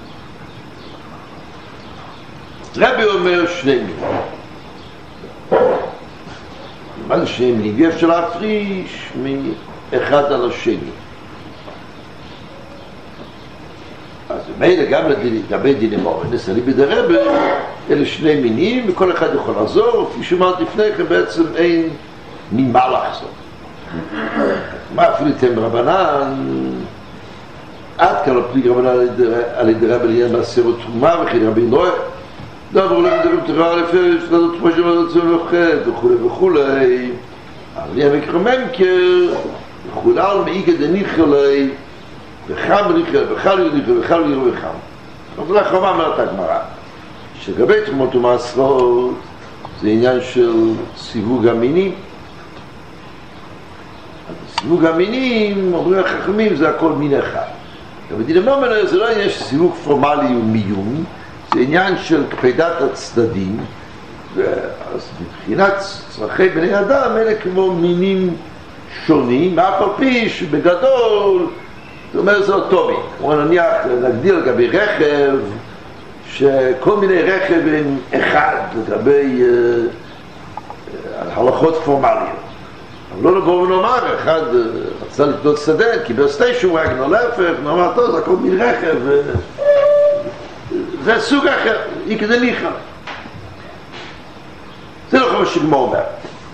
Speaker 1: רבי אומר שני מינים. מה זה שני מינים? ואפשר להפריש מאחד על השני. אז במילא גם לגבי דיני מורנס, אני בדרבי, אלה שני מינים, וכל אחד יכול לחזור, כפי שאמרת לפני כן, בעצם אין ממה לחזור. מה אפילו אתם רבנן, עד כאן הפליג רבנן על ידי רבי לעניין מעשר ותרומה וכי רבי נועה, דבר אולי מדברים תראה לפי שתדעות כמו שמדעות צבא וחד וכולי וכולי, אבל יהיה מקרמנקר וכולל מאיגה דניחא לי וחם ניחא וחל יניחא וחל יניחא וחם. אבל אחרונה אומרת הגמרא, שגבי תרומות ומעשרות זה עניין של סיווג המינים. סיווג המינים, אומרים החכמים, זה הכל מין אחד. אבל דיני ממרס זה לא עניין של סיווג פורמלי ומיון, זה עניין של קפידת הצדדים, אז מבחינת צרכי בני אדם, אלה כמו מינים שונים, אף על פי שבגדול, זאת אומרת, זה אותו מין. כמו נניח, נגדיר לגבי רכב, שכל מיני רכב הם אחד לגבי uh, הלכות פורמליות. אבל לא נבוא ונאמר, אחד רצה לקנות שדה, קיבל סטיישן וגן או להפך, נאמר, טוב, זה הכל מין רכב, זה סוג אחר, היא כדי ניחא. זה לא כמו שגמור אומר.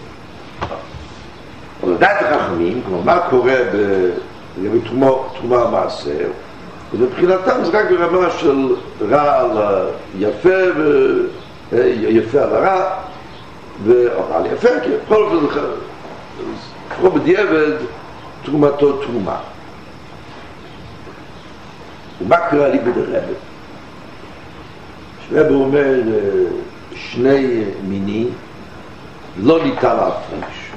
Speaker 1: אבל לדעת החכמים, כלומר, מה קורה לגבי תרומה המעשר, ובבחינתם זה רק ברמה של רע על יפה, יפה על הרע, ורע על יפה, כי בכל אופן זה לפחות בדיעבד תרומתו תרומה. ומה קרה לי בדרבא? שרבא אומר שני מינים לא ניתן להפריש.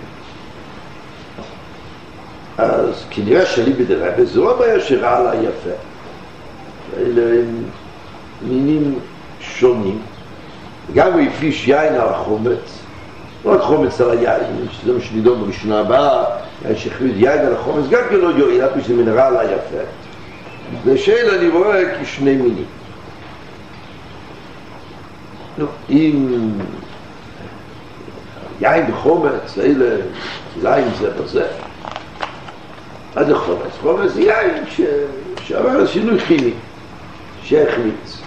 Speaker 1: אז כנראה שלי בדרבא זה לא בעיה שרע על היפה. אלה הם מינים שונים. גם הוא הפריש יין על החומץ, לא רק חומץ על היין, שזה מה שנידון במשנה הבאה, שהחליט יין על החומץ, גם כן לא יועיל, רק שזה מנרע על היפה. ושאלה אני רואה כשני מינים. אם יין בחומץ, אלה כליים זה בזה. עד לחומץ. חומץ זה יין שעבר לשינוי כימי, שהחמיץ.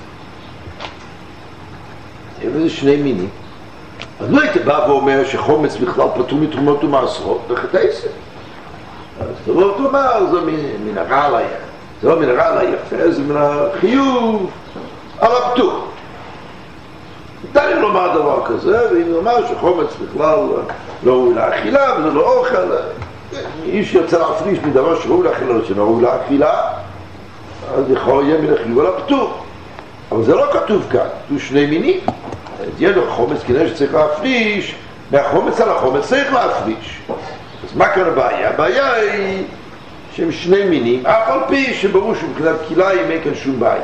Speaker 1: וזה שני מינים. אז לא היית בא ואומר שחומץ בכלל פטור מתרומות ומעשרות, וחטייסת. אז אתה לא תאמר, זה מן הרע על היפה. זה לא מן הרע על היפה, זה מן החיוב על הפטור. ניתן לי לומר דבר כזה, ואם נאמר שחומץ בכלל לא ראוי לאכילה, וזה לא אוכל, איש יוצא להפריש מדבר שראוי לאכילה, לא שלא ראוי לאכילה, אז יכול יהיה מן החיוב על הפטור. אבל זה לא כתוב כאן, כתוב שני מינים. תהיה לו חומץ, כנראה שצריך להפריש, מהחומץ על החומץ צריך להפריש. אז מה כאן הבעיה? הבעיה היא שהם שני מינים, אף על פי שברור שמבחינת כליים אין כאן שום בעיה.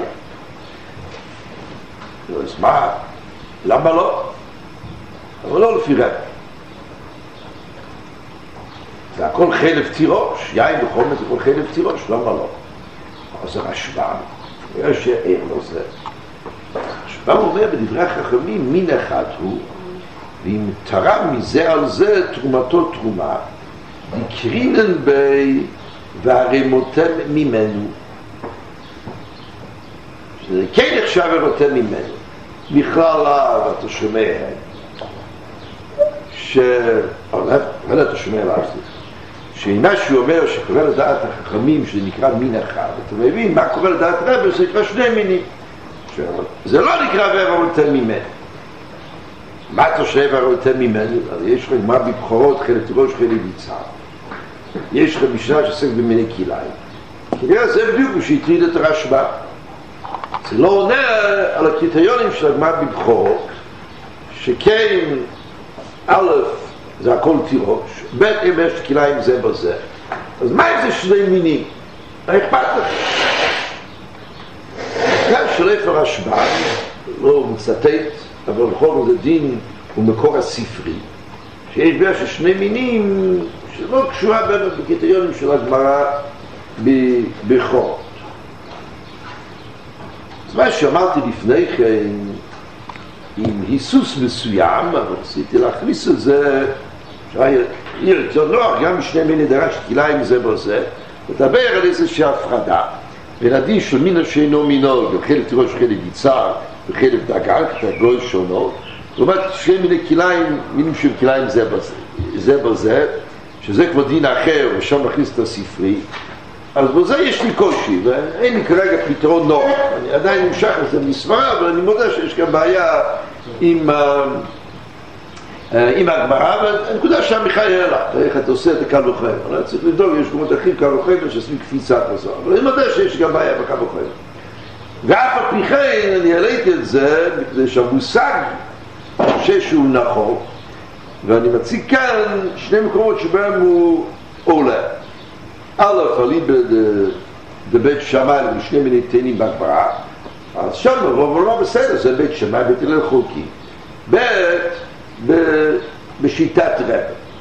Speaker 1: אז מה? למה לא? אבל לא לפי רב. זה הכל חלב תירוש, יין בחומץ זה הכל חלב תירוש, למה לא? אז זה רשב"ם, נראה שאין לו זה. רשב"ם אומר בדברי החכמים, מין אחד הוא, ואם תרם מזה על זה תרומתו תרומה, דקרינן בי והרמותם ממנו. שזה כן נחשב הרמותם ממנו. בכלל לא, אתה שומע, ש... אבל אתה שומע להפסיק, שאם משהו אומר שקורא לדעת החכמים שזה נקרא מין אחד, אתה מבין מה קורא לדעת רב, זה נקרא שני מינים. זה לא נקרא והרמותם ממנו. מה אתה שומע והרמותם ממנו? אז יש לך מה בבחורות, חלק תירוש, חלק ביצה. יש לך משנה שעוסק במיני כליים. כנראה זה בדיוק שהטריד את הרשב"ם. זה לא עונה על הקריטריונים של הגמרא בבחורות, שכן א' זה הכל תירוש, ב' אם יש כליים זה בזה. אז מה אם זה שני מינים? מה אכפת לך? כאן שלף הרשב"ם, לא מצטט, אבל בכל זאת דין הוא מקור הספרי, שיש בעיה של שני מינים שלא קשורה בין בקריטריונים של הגמרא בבחורות. אז מה שאמרתי לפני כן, עם היסוס מסוים, אבל רציתי להכניס את זה, שהיה יותר נוח, גם משני מיני דרש כליים זה בזה, לדבר על איזושהי הפרדה, בין הדין של מינה שאינו מינו, גם חלק תירוש, חלק ביצה, וחלק דגן, כתגול שונות, זאת אומרת, שני מיני כליים, מינים של כליים זה בזה, זה בזה, שזה כבר דין אחר, ושם מכניס את הספרי, אז בזה יש לי קושי, ואין לי כרגע פתרון נוח. אני עדיין נמשך לזה מסברה, אבל אני מודה שיש גם בעיה עם, עם הגמרא, והנקודה שהמיכאי העלה, איך אתה עושה את הקל וחומר. אני צריך לדאוג, יש גמות אחרים קל וחומר שעושים קפיצה כזו, אבל אני מודה שיש גם בעיה בקל וחומר. ואף על פי כן אני העליתי את זה, מפני שהמושג שהוא נכון, ואני מציג כאן שני מקומות שבהם הוא עולה. א', עלי בבית שמאי לשני מיני תאנים בגמרא, אז שם רוב לא בסדר, זה בית שמאי בית הלל חוקי. ב', בשיטת רב.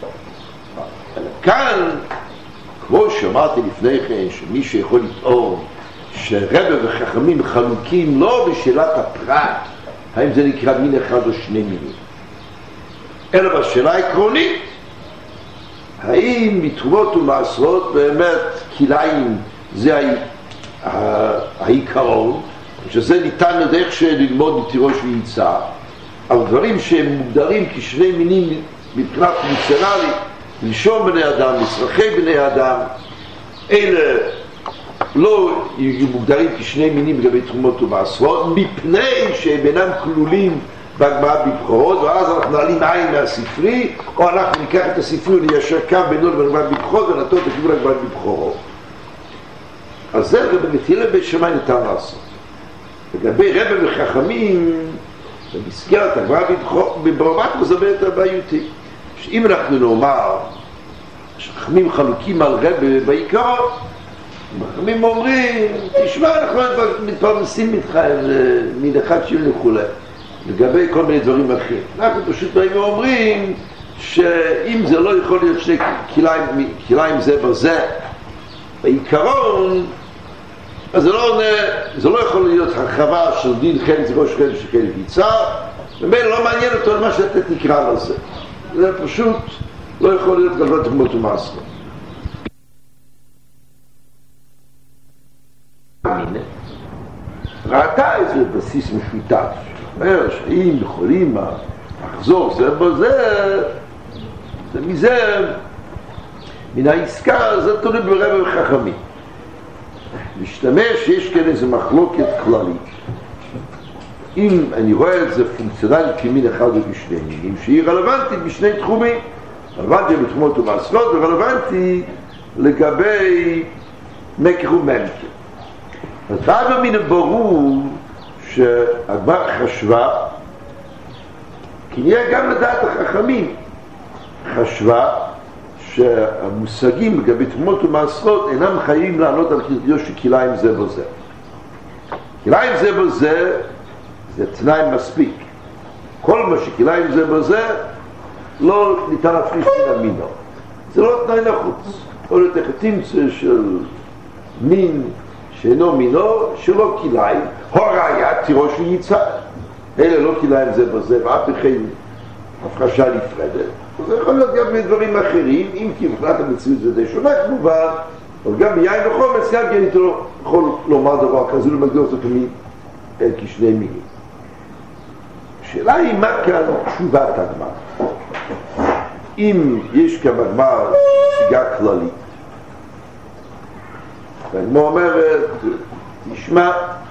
Speaker 1: כאן, כמו שאמרתי לפני כן, שמי שיכול לטעון שרב וחכמים חלוקים לא בשאלת הפרט, האם זה נקרא מין אחד או שני מינים, אלא בשאלה העקרונית, האם מתרומות ומעשרות באמת כליים זה העיקרון, שזה ניתן לדרך שללמוד מתירוש וייצא, אבל דברים שהם מוגדרים כשני מינים מבחינה פונקציונלית, לשון בני אדם, לצרכי בני אדם, אלה לא יהיו מוגדרים כשני מינים לגבי תרומות ומעשרות, מפני שהם אינם כלולים בהגמרא בבכורות, ואז אנחנו נעלים עין מהספרי, או אנחנו ניקח את הספרי וניישר קו בינו לבין הגמרא בבכורות ונטות לכיוון הגמרא בבכורות. אז זה רבי נטילה בית שמאי ניתן לעשות. לגבי רבי וחכמים, במסגרת הגמרא בבכורות זה הרבה יותר בעייתי. שאם אנחנו נאמר שחכמים חלוקים על רבי בעיקרון, חכמים אומרים, תשמע, אנחנו מתפרנסים איתך מן אחד שלי וכולי. לגבי כל מיני דברים אחרים. אנחנו פשוט באים ואומרים שאם זה לא יכול להיות שני כליים, כליים זה בזה בעיקרון, אז זה לא, זה לא יכול להיות הרחבה של דין חן זה ראש חן שחן ויצא, ובאמת לא מעניין אותו מה שאתה תקרא לזה. זה פשוט לא יכול להיות גלוות תרומות ומעשרות. ראתה איזה בסיס משותף. אומר שאם יכולים לחזור זה בזה, זה מזה, מן העסקה, זה תלוי ברבי וחכמים. משתמש, יש כאן איזו מחלוקת כללית. אם אני רואה את זה פונקציונלי כמין אחד ובשני מינים, שהיא רלוונטית בשני תחומים, רלוונטית בתחומות ומעשרות, ורלוונטית לגבי מקר וממקר. אז בא מן הברור שהגמרא חשבה, כי נהיה גם לדעת החכמים, חשבה שהמושגים לגבי תרומות ומעשרות אינם חייבים לענות על קריטריון של כליים זה בזה. כליים זה בזה זה תנאי מספיק. כל מה שכליים זה בזה לא ניתן להפריש מן המינו. זה לא תנאי נחוץ. או לתחתימצה של מין שאינו מינו, שלא כליים, הראיה תירוש וייצא. אלה לא כליים זה בזה, ואף אחד הפרשה נפרדת. זה יכול להיות גם מדברים אחרים, אם כי מבחינת המציאות זה די שונה כמובן, אבל גם מיין וחומץ, גם כי אני לא יכול לומר דבר כזה, לא מגדיר אותו תמיד כשני מילים. השאלה היא מה כאן תשובת הגמרא. אם יש כאן בגמרא נציגה כללית, והגמרא אומרת, תשמע,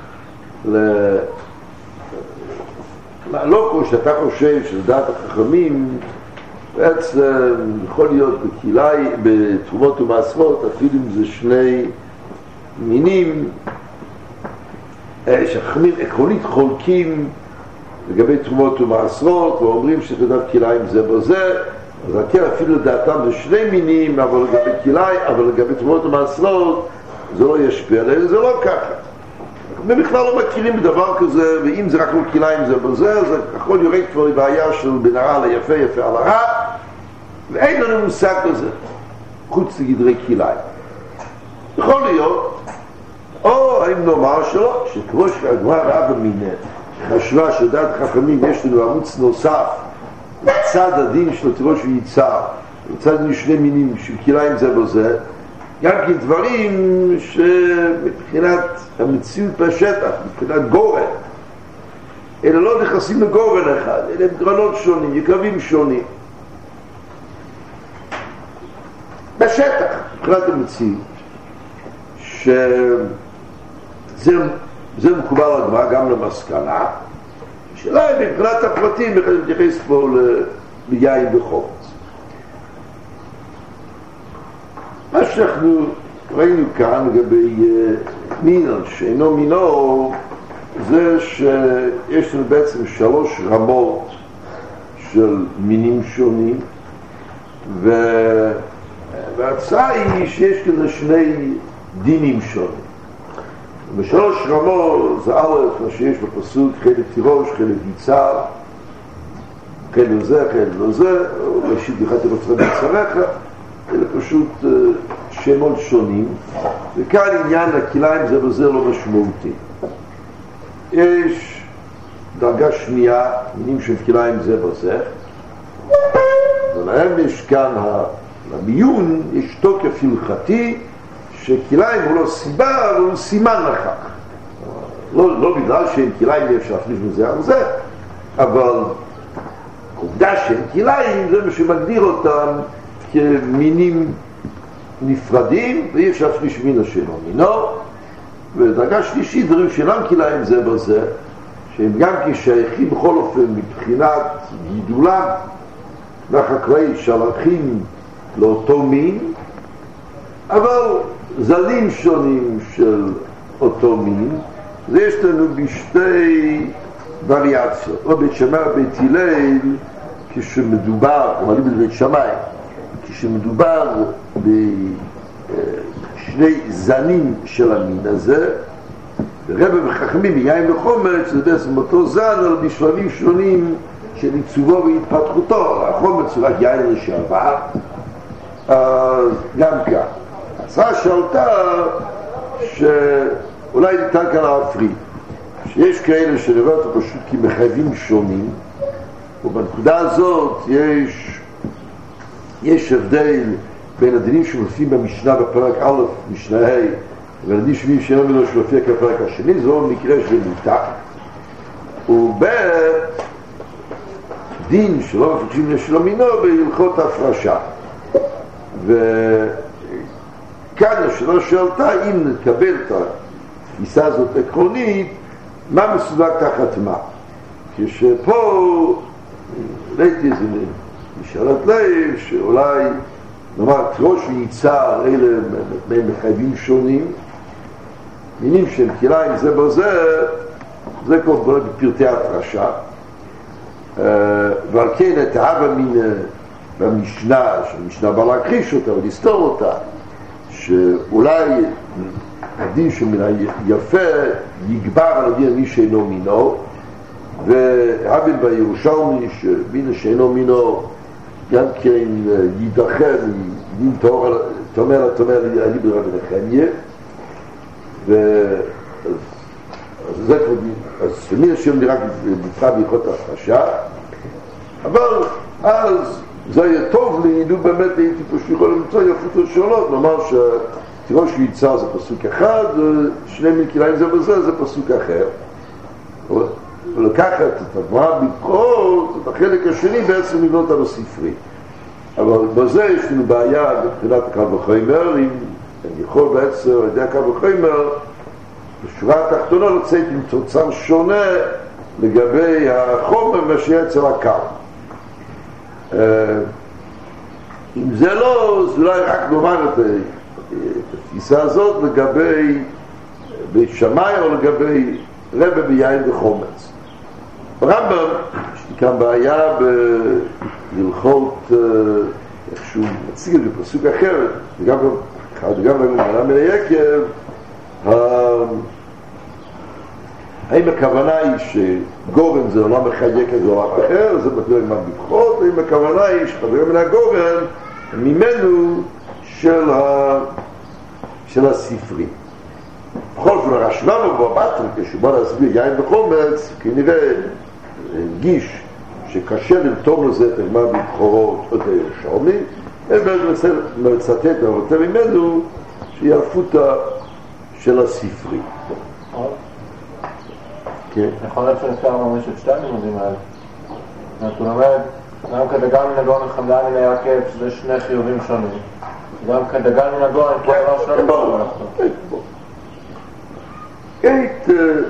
Speaker 1: לא כמו שאתה חושב שלדעת החכמים, בעצם יכול להיות בכלאי, בתרומות ומעשרות, אפילו אם זה שני מינים, שהחכמים עקרונית חולקים לגבי תרומות ומעשרות, ואומרים שתדעת כלאיים זה בזה, אז כן, אפילו לדעתם זה שני מינים, אבל לגבי כלאי, אבל לגבי תרומות ומעשרות, זה לא ישפיע עליהם, זה לא ככה. אנחנו בכלל לא מכירים בדבר כזה, ואם זה רק לא כלאיים זה בזה, אז הכל יורד כבר לבעיה של בין הרע ליפה, יפה על הרע, ואין לנו מושג כזה, חוץ לגדרי כלאיים. יכול להיות, או האם נאמר שלא, שכמו שהגמרא ראה במינה, חשבה שדעת חכמים יש לנו ערוץ נוסף, לצד הדין של תירוש וייצא, לצד הדין שני מינים של כלאיים זה בזה, גם כי דברים שמבחינת המציאות בשטח, מבחינת גורן, אלה לא נכנסים לגורן אחד, אלה הם גרנות שונים, יקבים שונים. בשטח, מבחינת המציאות, שזה מקובל לגמרא גם למסקנה, שאלה היא מבחינת הפרטים, בכלל מתייחס פה ליין וחומץ. מה שאנחנו ראינו כאן לגבי מינון שאינו מינו, זה שיש לנו בעצם שלוש רמות של מינים שונים, וההצעה היא שיש כזה שני דינים שונים. בשלוש רמות זה א', מה שיש בפסוק, חלק תירוש, חלק ייצא, חלק זה, חלק לא זה, ראשית בכלל תירוש בצריך, אלה פשוט שמות שונים, וכאן עניין הכלאיים זה וזה לא משמעותי. יש דרגה שנייה, מינים של כלאיים זה וזה, ולהם יש כאן למיון יש תוקף הלכתי שכליים הוא לא סיבה, אבל הוא סימן לכך. לא, לא בגלל שאין כליים אפשר להפריש מזה על זה, אבל עובדה שאין כליים זה מה שמגדיר אותם כמינים נפרדים, ואי אפשר להפריש מינו שאינו מינו. ודרגה שלישית, דברים שאינם כליים זה בזה, שהם גם כשייכים בכל אופן מבחינת גידולם והחקלאי שייכים לאותו מין, אבל זנים שונים של אותו מין. זה יש לנו בשתי וריאציות, או בית שמאי או בית הלל, כשמדובר, כמו אני בבית שמאי, כשמדובר בשני זנים של המין הזה, ורבא וחכמים ביין וחומץ, זה בעצם אותו זן, אבל בשלבים שונים של עיצובו והתפתחותו. החומץ הוא רק יין לשעבר, גם כך. ההצעה שעלתה שאולי ניתן כאן להפריד, שיש כאלה שנראה אותו פשוט כמחייבים שונים, ובנקודה הזאת יש, יש הבדל בין הדינים שמופיעים במשנה בפרק א', משנה ה', ובין הדינים שמופיעים שאינם מינו שמופיע כפרק השני, זו מקרה של מותק. ובדין שלא מפרשים לשלא מינו בהלכות הפרשה. וכאן השאלה שאלתה, אם נקבל את התפיסה הזאת עקרונית, מה מסווג תחת מה? כשפה ראיתי איזה משאלת לב שאולי נאמר תרוש וייצר אלה מחייבים שונים, מינים שהם כליים זה בזה, זה כבר בפרטי הפרשה, ועל כן את האבא מן במשנה, שהמשנה בא להכחיש אותה ולסתור אותה, שאולי הדין שמן היפה יגבר על הדין מי שאינו מינו, והבין בירושלמי שבין שאינו מינו גם כן יידחה מדין תומר לתומר ליבר רבי נחמיה. וזה כבר, אז שמי השם נראה בפרט בהלכות הפרשה, אבל אז זה היה טוב לי, לו באמת הייתי פשוט יכול למצוא יפות שונות, נאמר שתראו שייצר זה פסוק אחד, שני מכליים זה בזה, זה פסוק אחר. ולקחת את הגמרא ביקורת, את החלק השני בעצם לבנות על הספרי. אבל בזה יש לנו בעיה מבחינת הקל וחומר, אם אני יכול בעצם על ידי הקל וחומר, בשורה התחתונה לצאת עם תוצר שונה לגבי החומר מאשר אצל הקל. אם זה לא, אז אולי רק נאמר את התפיסה הזאת לגבי בית שמאי או לגבי רבא ביין וחומץ. ברמב"ם יש לי כאן בעיה בהלכות איכשהו מציג את זה בפסוק אחר, וגם גם בגמרא מן היקב, האם הכוונה היא שגורן זה עולם מחייק זה עולם אחר, זה בטוח מה בבחות, האם הכוונה היא שחברים מן הגורן ממנו של, ה... של הספרי. בכל אופן הרשב"ם בבטר, כשהוא בא להסביר יין וחומץ, כנראה הרגיש שקשה לרתום לזה את הגמרא בבחורות או את הירושלמי, ובעצם מצטט הרבה ממנו שהיא הרפותא של הספרי.
Speaker 2: יכול להיות שאפשר ממש את שתי הלימודים האלה. זאת אומרת, גם כדגן מן הגורן חמלה מן היעקב, שזה שני חיובים שונים. גם כדגן מן הגורן, כי דבר שלנו ברור אנחנו.
Speaker 1: את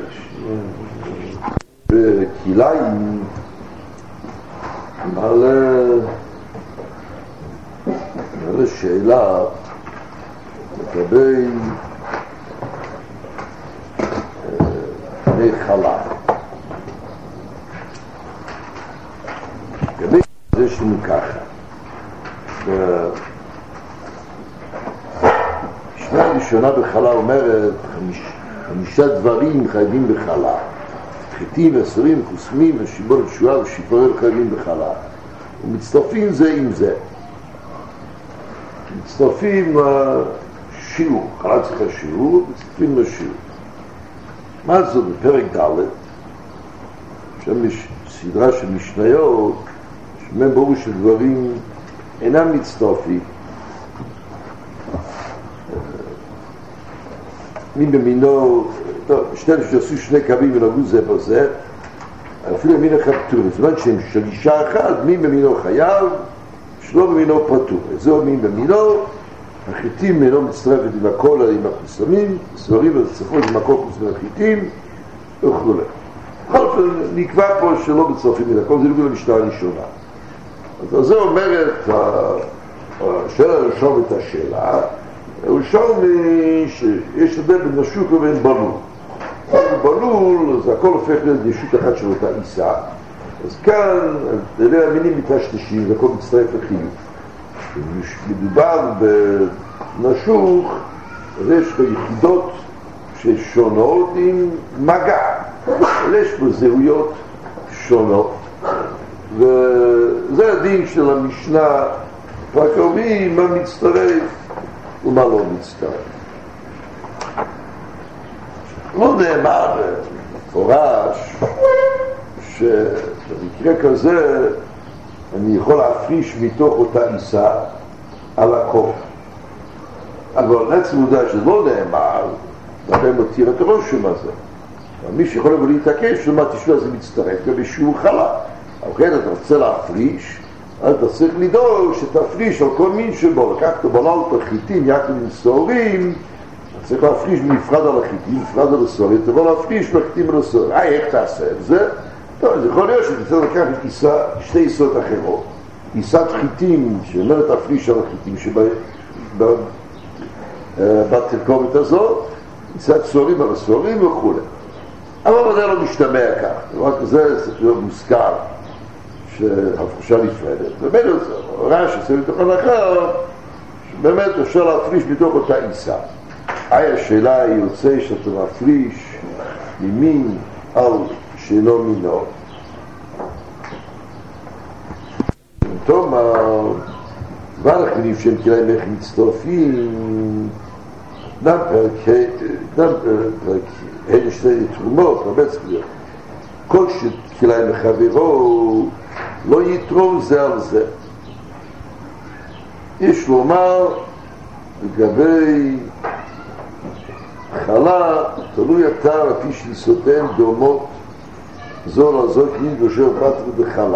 Speaker 1: בכליים מעלה שאלה לגבי בני חלה. לגבי זה שלנו ככה. המשנה הראשונה בחלה אומרת חמישה דברים חייבים בחלה. חיטים, אסורים, חוסמים, שיבור ושוער ושיפורר חייבים בחלה. ומצטרפים זה עם זה. מצטרפים לשיעור, חלה צריכה שיעור, מצטרפים לשיעור. מה זאת בפרק ד' שם יש סדרה של משניות שמהם ברור שדברים אינם מצטרפים, מין במינו, טוב, שני שעשו שני קווים ונגעו זה בזה, אפילו מין אחד פטור, זאת אומרת שהם של אישה אחת, מין במינו חייב, שלא במינו פטור. זהו מין במינו, החיטים מינו מצטרפת עם הכל, עם הקוסמים, סברים וצפות עם הכל קוסמים החיטים, וכו'. בכל אופן, נקבע פה שלא מצטרפים מן הכל, זה לא למשנה הראשונה. אז זה אומרת, השאלה לרשום את השאלה, הוא שואל שיש הבדל בין נשוק ובין בלול. בלול, זה הכל הופך להיות ישות אחת של אותה עיסה. אז כאן, אלה המינים מתשתשים, זה הכל מצטרף לחיוב. מדובר בנשוך, אז יש יחידות ששונות עם מגע. יש פה זהויות שונות. וזה הדין של המשנה, רק אומרים מה מצטרף ומה לא מצטרף. לא נאמר מפורש שבמקרה כזה אני יכול להפריש מתוך אותה עיסה על הכל. אבל עצם מודע שלא נאמר, נאמר מותיר את הרושם הזה. מי שיכול לבוא להתעקש, שמה תשמע זה מצטרף גם בשיעור חלה. אבל כן, אתה רוצה להפריש, אתה צריך לדאוג שתפריש על כל מין שבו, לקחת בללת חיטים יחד עם סוהרים, אתה צריך להפריש מנפרד על החיטים, נפרד על הסוהרים, אתה יכול להפריש מהחיטים על הסוהרים. אה, איך תעשה את זה? טוב, זה יכול להיות שאתה צריך לקחת עיסה, שתי עיסות אחרות. עיסת חיטים, שאומרת להפריש על החיטים שבתרכובת הזאת, עיסת סוהרים על הסוהרים וכו'. אבל זה לא משתמע כך, רק זה צריך להיות מוזכר. שהפרשה נפרדת. ובאמת זה רע שעושה מתוך הנחה שבאמת אפשר להפריש מתוך אותה עיסה. היי, השאלה היא יוצא שאתה מפריש ממין על שאינו מינו. תומר, כבר החליף שהם כליים איך מצטרפים, גם פרק, גם פרק, הן שתי תרומות, הרבה צריך להיות. כל שכליים מחברו לא יתרום זה על זה. יש לומר לגבי חלה, תלוי אתר לפי שניסותיהם דומות זו לזו כנית גושר בטר בחלה.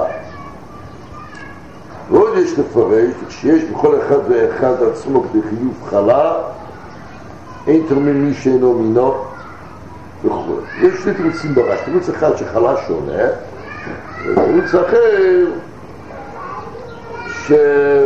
Speaker 1: ועוד יש לפרש שיש בכל אחד ואחד עצמו כדי חיוב חלה, אין תורמים מי שאינו מינו וכו'. יש שני תירוצים ברש, תירוץ אחד שחלה שונה, ותירוץ אחר ש...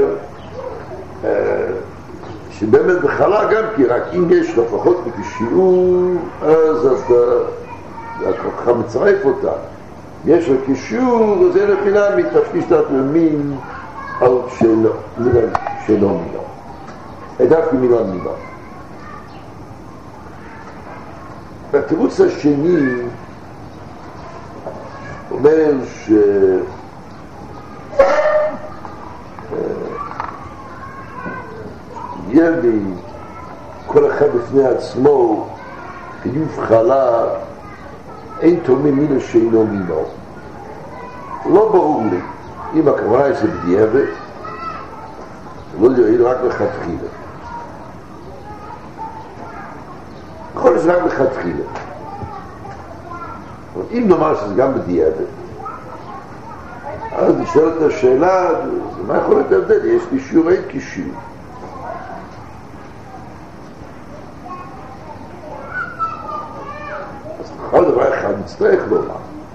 Speaker 1: שבאמת בחלה גם כי רק אם יש לפחות בכשיעור, אז הכוחך מצרף אותה. יש לה כשיעור, אז אין לחינה מתפקיש דעת למין על שאינו מינו. דווקא מילה מילה. והתירוץ השני אומר ש... יהיה כל אחד בפני עצמו חיוב חלה, אין תורמים מינו שאינו מינו. לא ברור לי אם הכוונה היא זה בדיעבד, לא יועיל רק לכתחילה. יכול להיות רק לכתחילה. אם נאמר שזה גם בדיעבד, אז נשאלת השאלה, מה יכול להיות הבדל? יש לי שיעורי כשיעור. עוד דבר אחד מצטרך לומר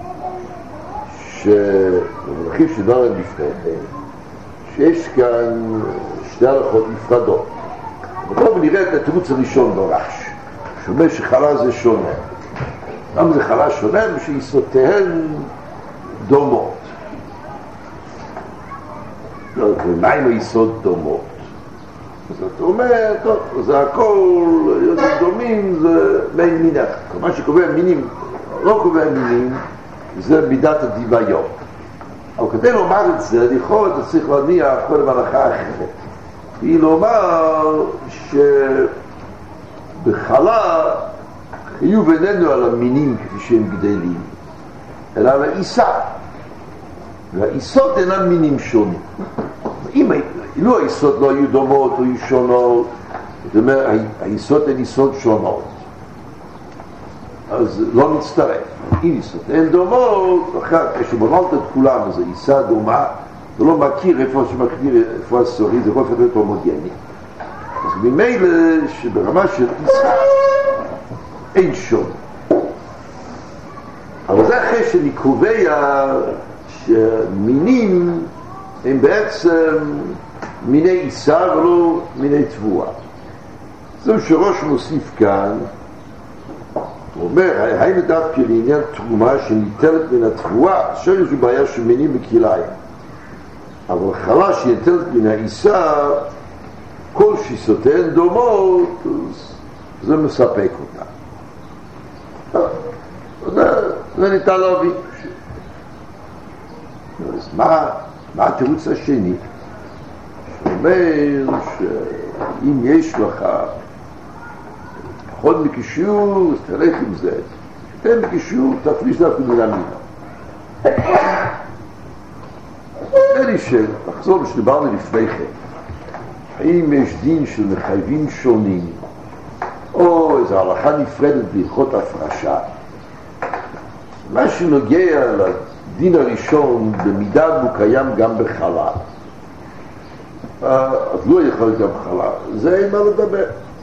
Speaker 1: שבמלכים שנראים בפניכם שיש כאן שתי הלכות נפרדות. ובואו נראה את התירוץ הראשון ברש שאומר שחלה זה שונה. למה זה חלה שונה? ושיסותיהן דומות. ומה עם היסוד דומות? זאת אומרת, טוב, זה הכל, יודעים דומים, זה מין מינה. מה שקובע מינים, לא קובע מינים, זה מידת הדמיון. אבל כדי לומר את זה, אני יכול, אתה צריך להניח קודם הלכה אחרת. היא לומר שבחלה חיוב איננו על המינים כפי שהם גדלים, אלא על העיסה. והעיסות אינם מינים שונים. אם אילו העיסות לא היו דומות או היו שונות, זאת אומרת, העיסות הן עיסות שונות. אז לא מצטרף. אם סותן דומות, אחר כשבונולת את כולם, אז עיסה דומה, זה לא מכיר איפה שמכיר, איפה הסורי, זה לא הופך להיות הומוגני. אז ממילא שברמה של עיסה אין שון. אבל זה אחרי שאני קובע שמינים הם בעצם מיני עיסה ולא מיני תבואה. זהו שראש מוסיף כאן, הוא אומר, האם דווקא לעניין תרומה שניטלת מן התבואה, אשר יש בעיה של מינים בכליים. אבל חלה שניטלת מן העיסה, כל שיסותיהן דומות, זה מספק אותה. זה, זה ניתן להבין. אז מה, מה התירוץ השני? שאומר שאם יש לך פחות מקישור, אז תלך עם זה. תן מקישור, תפריש דווקא מן המינה. נראה לי שנחזור שדיברנו לפני כן. האם יש דין של מחייבים שונים, או איזו הלכה נפרדת בהלכות הפרשה? מה שנוגע לדין הראשון, במידה הוא קיים גם בחלל. אז לא יכול להיות גם חלל. זה אין מה לדבר.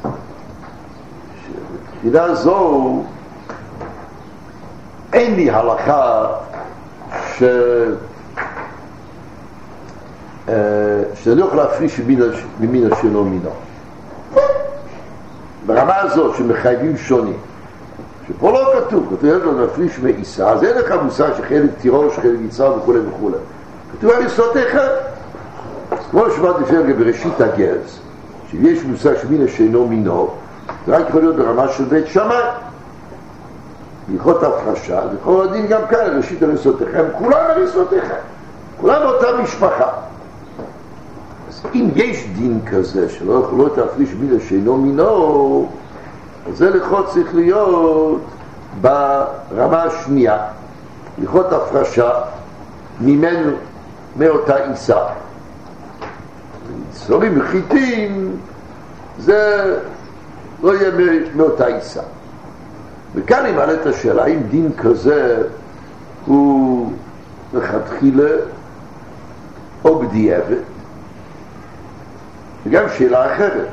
Speaker 1: שבבחינה זו אין לי הלכה ש... שאני לא יכול להפריש ממין השאינו מינו. ברמה הזאת שמחייבים שונים, שפה לא כתוב, כתוב יש לו להפריש מעיסה, אז אין לך מושג שחלק תירוש, חלק יצר וכו' וכו'. כתוב הריסותיך. כמו שמעת לפני בראשית הגז, שיש מושג שמין השאינו מינו, זה רק יכול להיות ברמה של בית שמאי. בהלכות הפרשה, וכל הדין גם כאן, ראשית הריסותיכם, כולם הריסותיכם. כולם אותה משפחה. אז אם יש דין כזה שלא יכולות להפריש מין השאינו מינו, אז זה לכות צריך להיות ברמה השנייה. לכות הפרשה ממנו, מאותה עיסה. סורים וחיטים זה לא יהיה מאותה עיסה. וכאן אני מעלה את השאלה, האם דין כזה הוא לכתחילה או בדיעבד? וגם שאלה אחרת.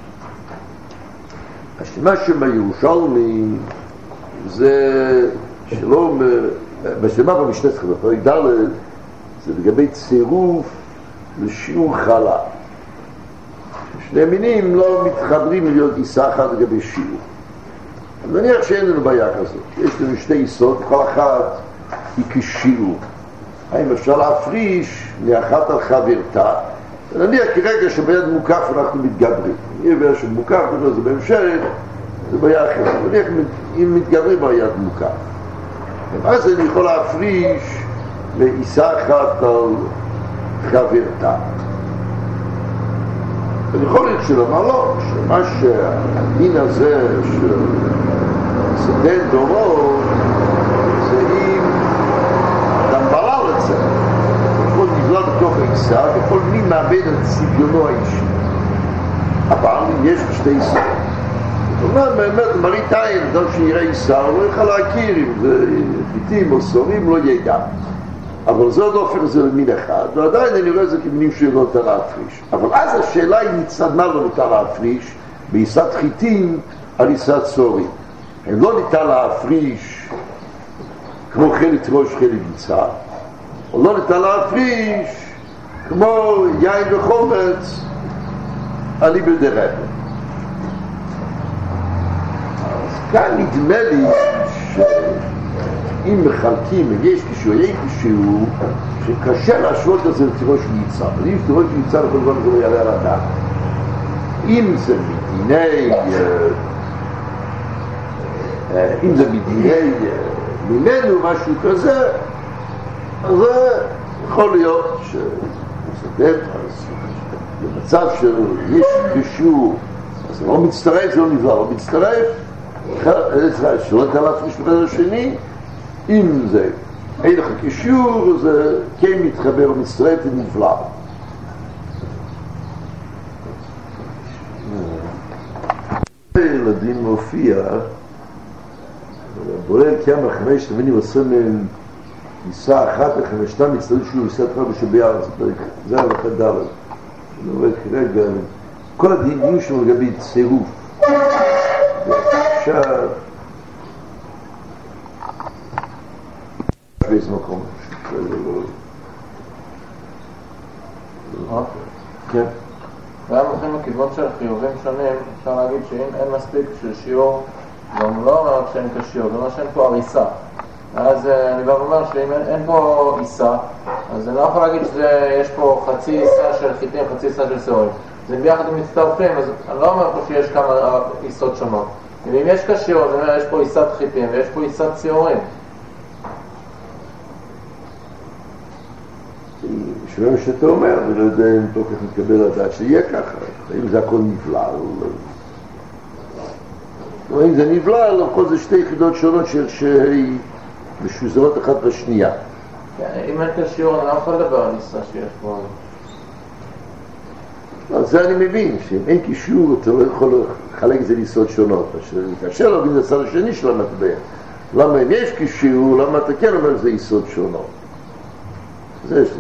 Speaker 1: מה שמירושלמי זה שלא, מה שנאמר במשנה שלך, בפרק ד' זה לגבי צירוף לשיעור חלה. שני מינים לא מתחברים להיות עיסה אחת לגבי שיעור. אני מניח שאין לנו בעיה כזאת. יש לנו שתי עיסות, כל אחת היא כשיעור. האם אפשר להפריש מאחת על חברתה? נניח כרגע שביד מוקף אנחנו מתגברים. אם ביד שמוקף, זה בהמשך, זה בעיה אחרת. נניח אם מתגברים ביד מוקף. אז אני יכול להפריש מעיסה אחת על חברתה. אני יכול להיות שלמה לא, שמה שהדין הזה של סדן דורות זה אם אדם בלל את זה, יכול נבלע בתוך העיסה וכל מי מאבד את צביונו האישי. אבל אם יש שתי עיסות, זאת אומרת, באמת, מראית עין, אדם שיראה עיסה, הוא לא יכול להכיר אם זה פיתים או סורים, לא ידע. אבל זה עוד הופך את זה למין אחד, ועדיין אני רואה את זה כמינים שלא ניתן להפריש. אבל אז השאלה היא מצד מה לא ניתן להפריש בעיסת חיטים על עיסת סורים. הם לא ניתן להפריש כמו חלק ראש חלק ביצה, או לא ניתן להפריש כמו יין וחומץ על איבר דרבן. אז כאן נדמה לי ש... אם מחלקים, יש כשיעור, יש כשיעור שקשה להשוות את זה לתירוש וייצר. אבל אם תירוש וייצר, כל דבר זה לא יעלה על הדעת. אם זה מדיני, אם זה מדיני ממנו, משהו כזה, אז זה יכול להיות שסדט, אז במצב שיש כשיעור, אז זה לא מצטרף, זה לא נבלע, לא מצטרף, שלא ניתן להפריש בצד השני, אם זה אין לך קישור, זה כן מתחבר ומצטרף ונבלע. ילדים מופיע בולל קיימה חמש תמינים עשרים מהם יישא אחת וחמשתם יצטרך שהוא יישא תחר בשביער, זה הלכה ד'. אני רואה כרגע, כל הדינים שלו לגבי צירוף. עכשיו, באיזה מקום. כן.
Speaker 2: והם הולכים לכיוון של חיובים שונים, אפשר להגיד שאם אין מספיק של שיעור, גם לא אומר שאין כשיעור, זה אומר שאין פה הריסה. אז אני בא ואומר שאם אין, אין פה עיסה, אז אני לא יכול להגיד שיש פה חצי עיסה של חיטים, חצי עיסה של שעורים. זה ביחד הם מצטרפים, אז אני לא אומר פה שיש כמה עיסות שונות. אם יש כשיעור, זה אומר יש פה עיסת חיטים ויש פה עיסת שעורים.
Speaker 1: שומעים שאתה אומר, אני לא יודע אם תוך כך מתקבל לדעת שיהיה ככה, אם זה הכל נבלל, או אם זה נבלל, או כל זה שתי יחידות שונות שהיא משוזרות אחת בשנייה.
Speaker 2: אם אין כשיעור, אני לא יכול לדבר על עיסה שיש פה.
Speaker 1: זה אני מבין, שאם אין קישור, אתה לא יכול לחלק את זה לעיסות שונות, כאשר לא מבין את הצד השני של המטבע. למה אם יש קישור, למה אתה כן אומר זה עיסות שונות? זה יש לי.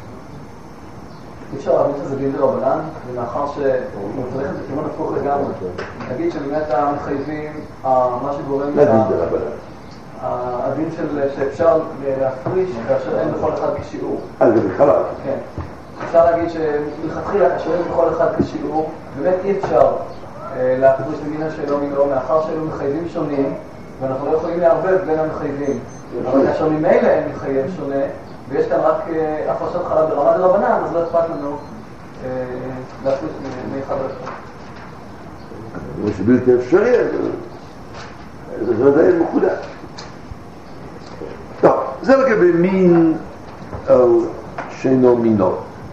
Speaker 3: אי אפשר להבין שזה דין דרבנן, ומאחר שהוא צריך את זה כיוון הפוך לגמרי. נגיד שבאמת המחייבים, מה שגורם
Speaker 1: מה דין דרבנן?
Speaker 3: הדין שאפשר להפריש כאשר אין בכל אחד כשיעור.
Speaker 1: אה, זה בכלל?
Speaker 3: כן. אפשר להגיד שמלכתחילה כאשר אין בכל אחד כשיעור, באמת אי אפשר להפריש במינה שלא מגרום, מאחר שאלו מחייבים שונים, ואנחנו לא יכולים לערבב בין המחייבים. אבל כאשר ממילא אין מחייב שונה, ויש כאן רק הפרשת חלה ברמת רבנן, אז לא אכפת לנו להפריש מאחד לאחד.
Speaker 1: זה בלתי אפשרי, זה ודאי מחודש. טוב, זה לגבי מין או שאינו מינו.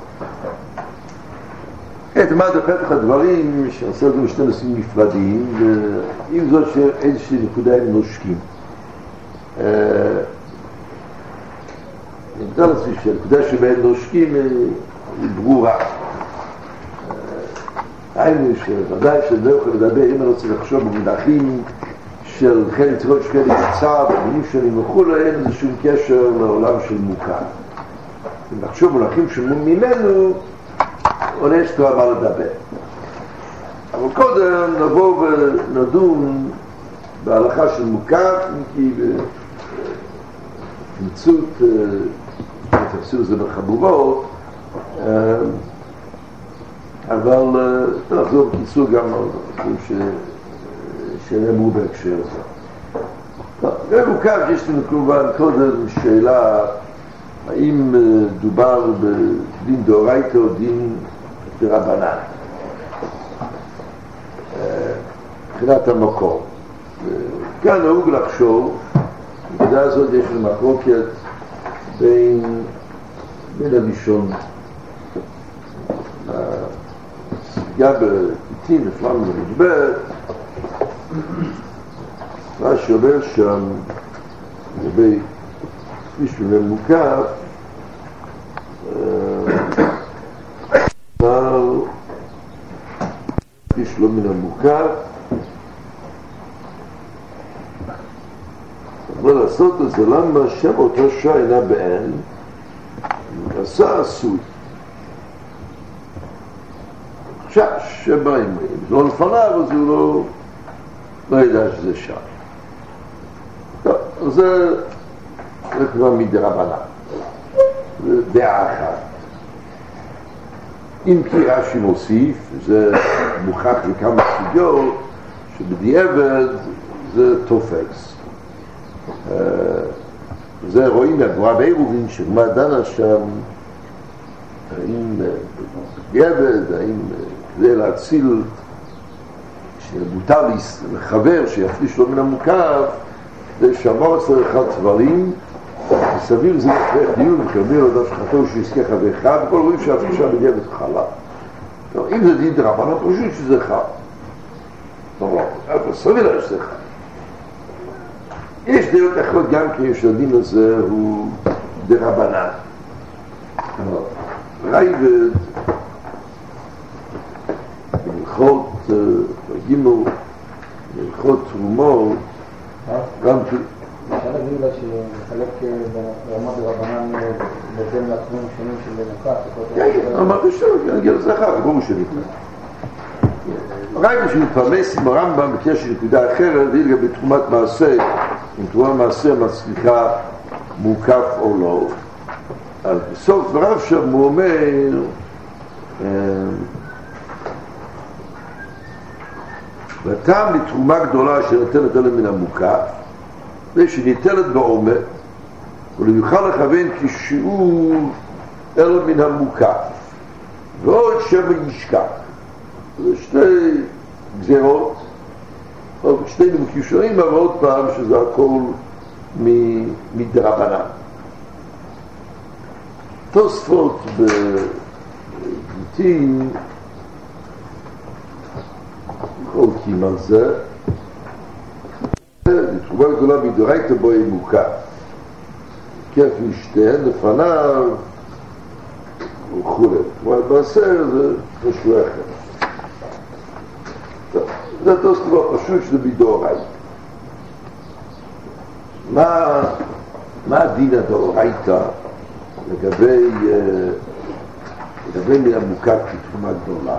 Speaker 1: את מה דפתח הדברים שעושה אותם שני נושאים נפרדים, ועם זאת שאיזושהי נקודה הם נושקים. אני מתאר לעצמי שהנקודה שבהם נושקים היא ברורה. היינו שוודאי שאני לא יכול לדבר, אם אני רוצה לחשוב במונחים של חלק צרות שכן יצא, במינים שונים וכו', אין איזה שום קשר לעולם של מוכר. אם נחשוב מונחים שממנו, עולה יש כבר מה לדבר. אבל קודם נבוא ונדון בהלכה של מוכר, כי במצות, תפסיר את זה בחבורות, אבל נחזור בקיצור גם על דברים שנאמרו בהקשר הזה. במוכר יש לנו כמובן קודם שאלה האם דובר בדין דאורייתא או דין דרבנן מבחינת המקום. כאן נהוג לחשוב, בנקודה הזאת יש לנו מחלוקת בין בין הראשון גם בעיתים לפעמים במדבר, מה שאומר שם לגבי מישהו ממוקף, אמר איש לא מן המוקף, אבל לעשות את זה למה שם אותו שעה אינה בעין, עשה עשוי. עכשיו, שבא עם לא לפניו, אז הוא לא, לא ידע שזה שם. טוב, זה, זה כבר מדרבנן. זה דעה אחת. אם כי רש"י מוסיף, זה מוכח לכמה סוגיות, שבדיעבד זה תופס. זה רואים מהגמרא בעירובין שגמרא דנה שם, האם בדיעבד, האם כדי להציל שמותר לחבר שיפריש לו מן המוקף, כדי שאמר אצל אחד דברים, וסביר זה יפריח דיון וקרבי לו דף שחתו שיזכה חבר אחד, וכל רואים שהפרישה בדיעבד חלה. אם זה דין דרבנן, חושבים שזה חל. לא, אבל סביר שזה חל. יש דעות אחרות גם כי שהדין הזה הוא דרבנן. רייבד בהלכות גימל, בהלכות תרומות, גם כן.
Speaker 4: אפשר להגיד לה שנחלק ברמת רבנן בהתאם לתחומים שונים של מוקף?
Speaker 1: כן, כן, אמרתי שלא, נגיע לזה אחר, ברור שלי. רק בשביל להתפרמס עם הרמב"ם בקשר נקודה אחרת, והיא גם בתחומת מעשה, אם תרומת מעשה מצליחה מוקף או לא. אז בסוף דבריו שם הוא אומר, והטעם לתרומה גדולה שניתנת אליה מן המוקף, זה שניתנת בעומק, ולמיוחד לכוון כשיעור אליה מן המוקף, ועוד שבע ישכח. זה שתי גזירות, שתי מקישרים, אבל עוד פעם שזה הכל מדרבנן. תוספות בגיטים חולקים על זה, תרומה גדולה מדאורייתא בו היא מוקף, כיף משתיהן לפניו וכו'. כלומר בעשר זה משהו אחר. זה תוספות פשוט שזה מדאורייתא. מה מה הדין הדאורייתא לגבי לגבי מן המוקף כתרומה גדולה?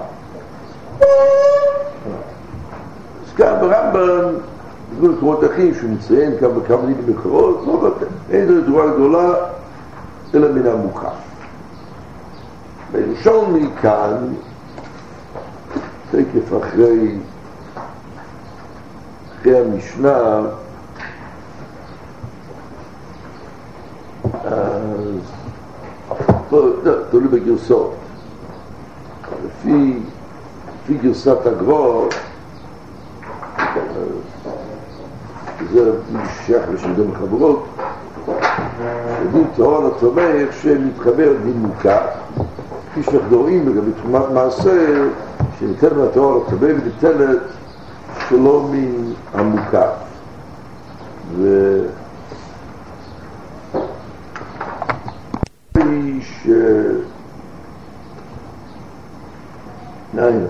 Speaker 1: אז כאן ברמב"ם בגלל מקומות אחרים שהוא מציין כמה כמה דינים מקורות, לא אין זה תרומה גדולה אלא מן המוקף. בראשון מכאן תקף אחרי אחרי המשנה, אז תלוי בגרסות. לפי לפי גרסת הגרור, זה שייך לשלדון מחברות, דין טהור לתומך שמתחבר דין מוקף, כפי שאנחנו רואים לגבי תרומת מעשר, שניתן מהטהור לתומך וניתנת שלא מן המוקף. ו... ש... נעים,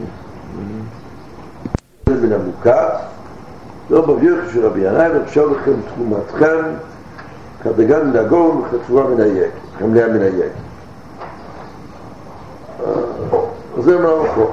Speaker 1: זה מן המוקף, לא מביא של רבי ינאי, ואפשר לכם תחומתכם, כדגן מן הגורן וכתבורה מן היקר, חמליה מן היקר. זה מה הולכו.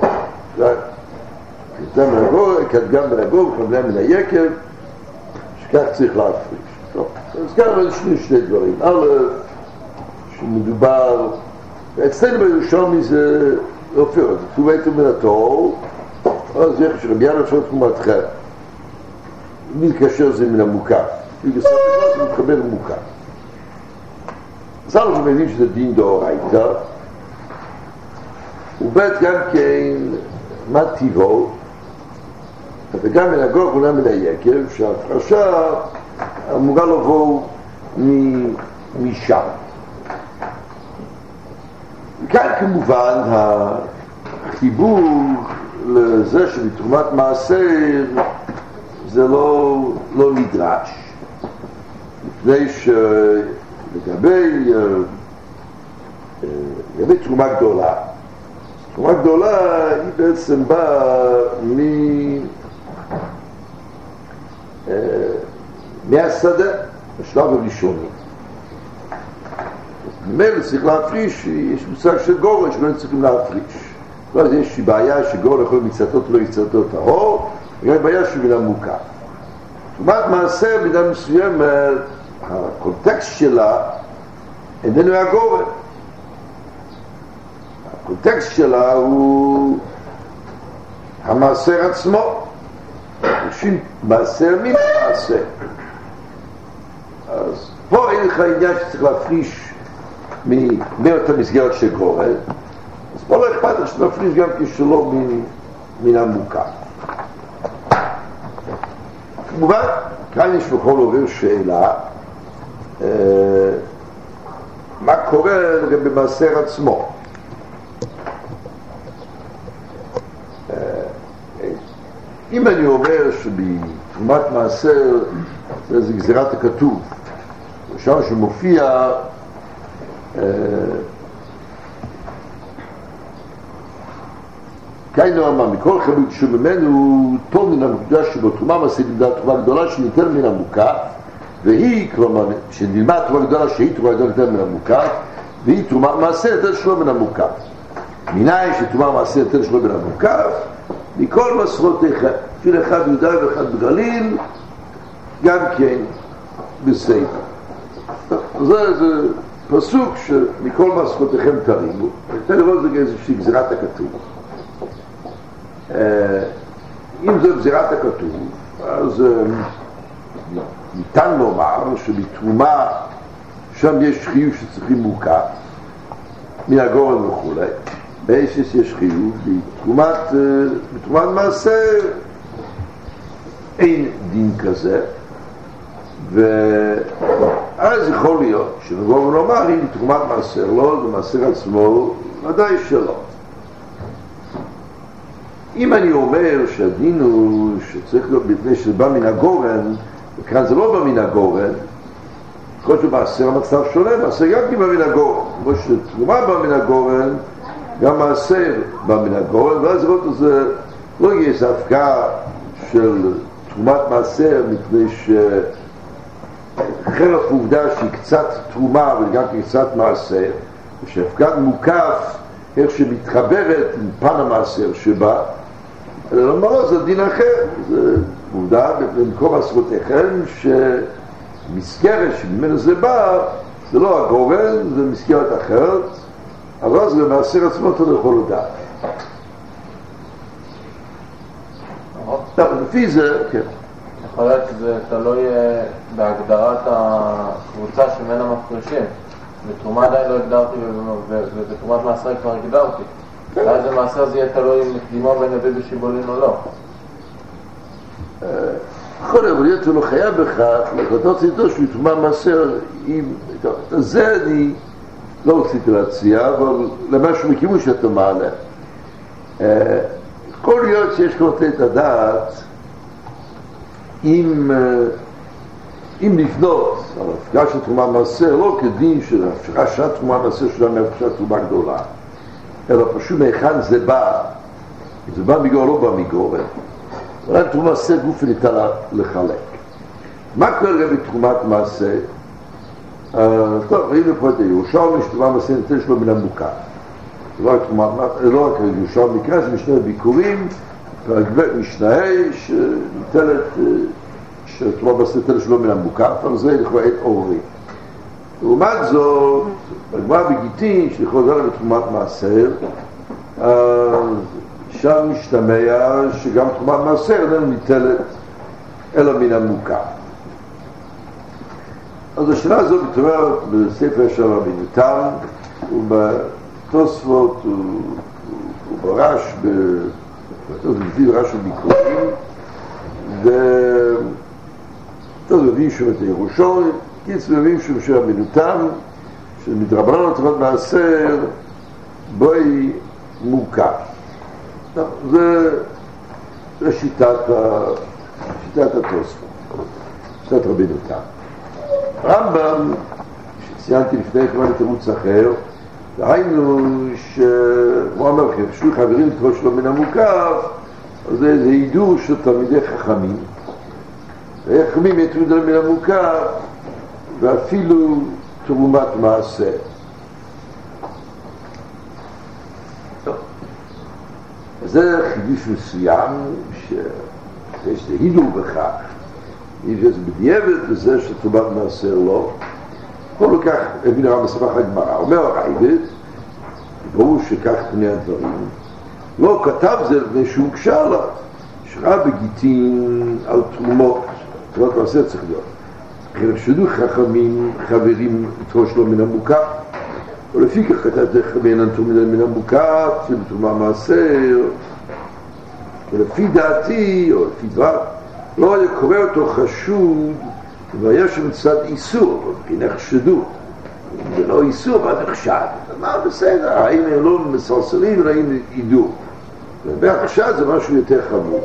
Speaker 1: כדגן מן הגורן וחמליה מן היקר, שכך צריך להפריש. טוב, אז כאן יש שני שני דברים. א', שמדובר, אצלנו בירושלמי זה אופיר, זה תובעתם מן התור, אז זה שרבי ינאי אפשר תחומתכם. מי קשר זה מן המוקף, בגלל זה מתחבר למוקף. אז אנחנו מבינים שזה דין דאורייתא, ובית גם כן מה טיבו, וגם מן הגורן וגם מן היקב, שההפרשה אמורה לבוא משם. וכאן כמובן החיבור לזה שבתרומת מעשר זה לא, לא נדרש, מפני שלגבי לגבי תרומה גדולה, תרומה גדולה היא בעצם באה מ... מהשדה, בשלב הראשוני. במילא צריך להפריש, יש מושג של גורן שלא צריכים להפריש. אז יש בעיה שגורן יכול מצטות ולא יצטות טהור, וגם בעיה שמן המוקף. תרומת מעשר במידה מסוימת, הקונטקסט שלה איננו הגורן. הקונטקסט שלה הוא המעשר עצמו. יש מעשר מן המעשר. אז פה אין לך עניין שצריך להפריש מאותה מסגרת של גורן, אז פה לא אכפת לך שנפריש גם כשלא מן המוקף. כמובן, כאן יש בכל עובר שאלה מה קורה גם במעשר עצמו. אם אני אומר שבתרומת מעשר זה גזירת הכתוב, שם שמופיע כאן נאמר, מכל חבית שממנו טול מן המקודש שבו תרומה מעשית נמדד תרומה גדולה שניתן מן המוקף, והיא, כלומר, שנלמד תרומה גדולה שהיא תרומה גדולה ניתן מן המוקף, והיא תרומה מעשה ניתן שלו מן המוקף. מנין שתרומה מעשה ניתן שלו מן המוקף, מכל מסרותיך, של אחד יהודה ואחד בגליל, גם כן בסדר. זה, זה פסוק שמכל מסרותיכם תרימו, ניתן לראות זה כאיזושהי גזירת הכתוב. אם זה גזירת הכתוב, אז ניתן לומר שבתרומה שם יש חיוב שצריכים מוקף מן הגורן וכו'. באישס יש חיוב, בתרומת, בתרומת מעשה אין דין כזה, ואז יכול להיות שנבוא ונאמר אם תרומת מעשר לא, ומעשר עצמו ודאי שלא. אם אני אומר שהדין הוא שצריך להיות בפני שזה בא מן הגורן, וכאן זה לא בא מן הגורן, כל שמעשר המצב שונה, מעשר גם כי בא מן הגורן, כמו שתרומה בא מן הגורן, גם מעשר בא מן הגורן, ואז לראות שזה לא יהיה איזו הפקעה של תרומת מעשר, מפני שחרף עובדה שהיא קצת תרומה וגם קצת מעשר, ושהפקעה מוקף איך שמתחברת עם פן המעשר שבה, לומר זה דין אחר, זה עובדה במקום עשרותיכם שמסגרת שממנו זה בא, זה לא הגורן, זה מסגרת אחרת, אבל זה במעשר עצמו אתה לא יכול לדעת. לפי זה, כן.
Speaker 2: יכול להיות שזה תלוי בהגדרת הקבוצה שמנה מפרישים. בתרומה עדיין לא הגדרתי ובתרומת מעשר כבר הגדרתי. ואז המעשר זה יהיה תלוי אם נקדימו בין נביא בשיבולין או לא.
Speaker 1: יכול להיות שהוא לא חייב בכך, לחלטות איתו שהוא תרומה מעשר, זה אני לא רציתי להציע, אבל למשהו מכיוון שאתה מעלה. יכול להיות שיש כבר לתת הדעת אם אם לבנות על הפקעה של תרומה מעשר, לא כדין של הפשרת תרומה מעשר שלה מהפשרת תרומה גדולה, אלא פשוט מהיכן זה בא, אם זה בא מגורן או לא בא מגורן, אולי תרומה מעשר גוף ניתן לחלק. מה קורה גם בתרומת מעשר? טוב, ראינו פה את הירושלמי שתרומה מעשר ניתן שלו מן המוקף. לא רק ירושלמי מקרא, זה משנה ביקורים, פרק ב' משנה שניתנת שתרומה מעשר ניתן שלו מן המוקף, אבל זה לכאורה אין אורי. לעומת זאת, בגמרא בגיטין, שלכאורה זה בתרומת מעשר, שם משתמע שגם תרומת מעשר איננה ניתנת אלא מן המוקף. אז השאלה הזאת מתוארת בספר של רבינו תם, ובתוספות וברש, ברש וביקורים, וטוב מבין שם את הירושלמי, קיץ מבין שם של רבינו תם, שמתרבנן על תרומת מעשר, בואי מוקף. זה שיטת התוספות, שיטת רבינו תם. רמב"ם, שציינתי לפני כמה לתירוץ אחר, דהיינו שהוא אמר, כשהוא חברים לתרוש שלו מן המוקף, אז זה הידור של תלמידי חכמים. חכמים יתרודו מן המוקף, ואפילו תרומת מעשר. זה חידוש מסוים, שיש להידור בכך, יש בדיעבד בזה שתרומת מעשר לא. כל כך הבין הרב בספח הגמרא, אומר הרייבד, ברור שכך פני הדברים, לא כתב זה לפני שהוא קשה לה, שראה בגיטין על תרומות, תרומת מעשר צריך להיות. אחרת שדו חכמים חברים לתרוש לו מן המוקף, ולפי כך כתב זה חכמים מן המוקף, שבתרומה מעשר, ולפי דעתי, או לפי דבר, לא היה קורא אותו חשוד, והיה שם צד איסור, כי נחשדו. זה לא איסור, מה נחשד? מה בסדר, האם הם לא מסרסלים, האם ידעו. והחשד זה משהו יותר חמור.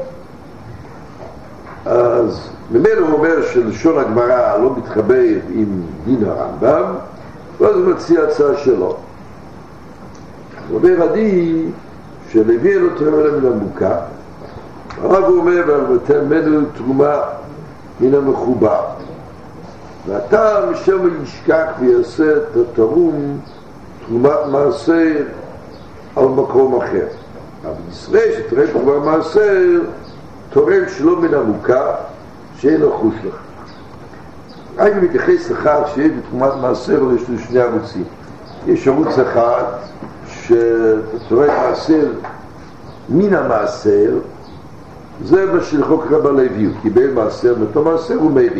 Speaker 1: אז ממנו הוא אומר שלשון הגמרא לא מתחבר עם דין הרמב"ם, ואז הוא מציע הצעה שלו. הוא אומר עדי, שלוי אין לו תרומה אלא מן המוקף. הרב הוא אומר, והלוותם ממנו תרומה מן המחובר. ואתה משם ישכח ויעשה את התרום תרומת מעשר על מקום אחר. אבל ישראל שתראה תרומת מעשר תורם שלא מן המוקף שאין לו חוש לך. אני מתייחס לכך שיש בתרומת מעשר אבל יש לו שני ערוצים. יש ערוץ אחד שתורם מעשר מן המעשר, זה מה שלחוק רב הלוי, הוא קיבל מעשר, מאותו מעשר הוא מרי.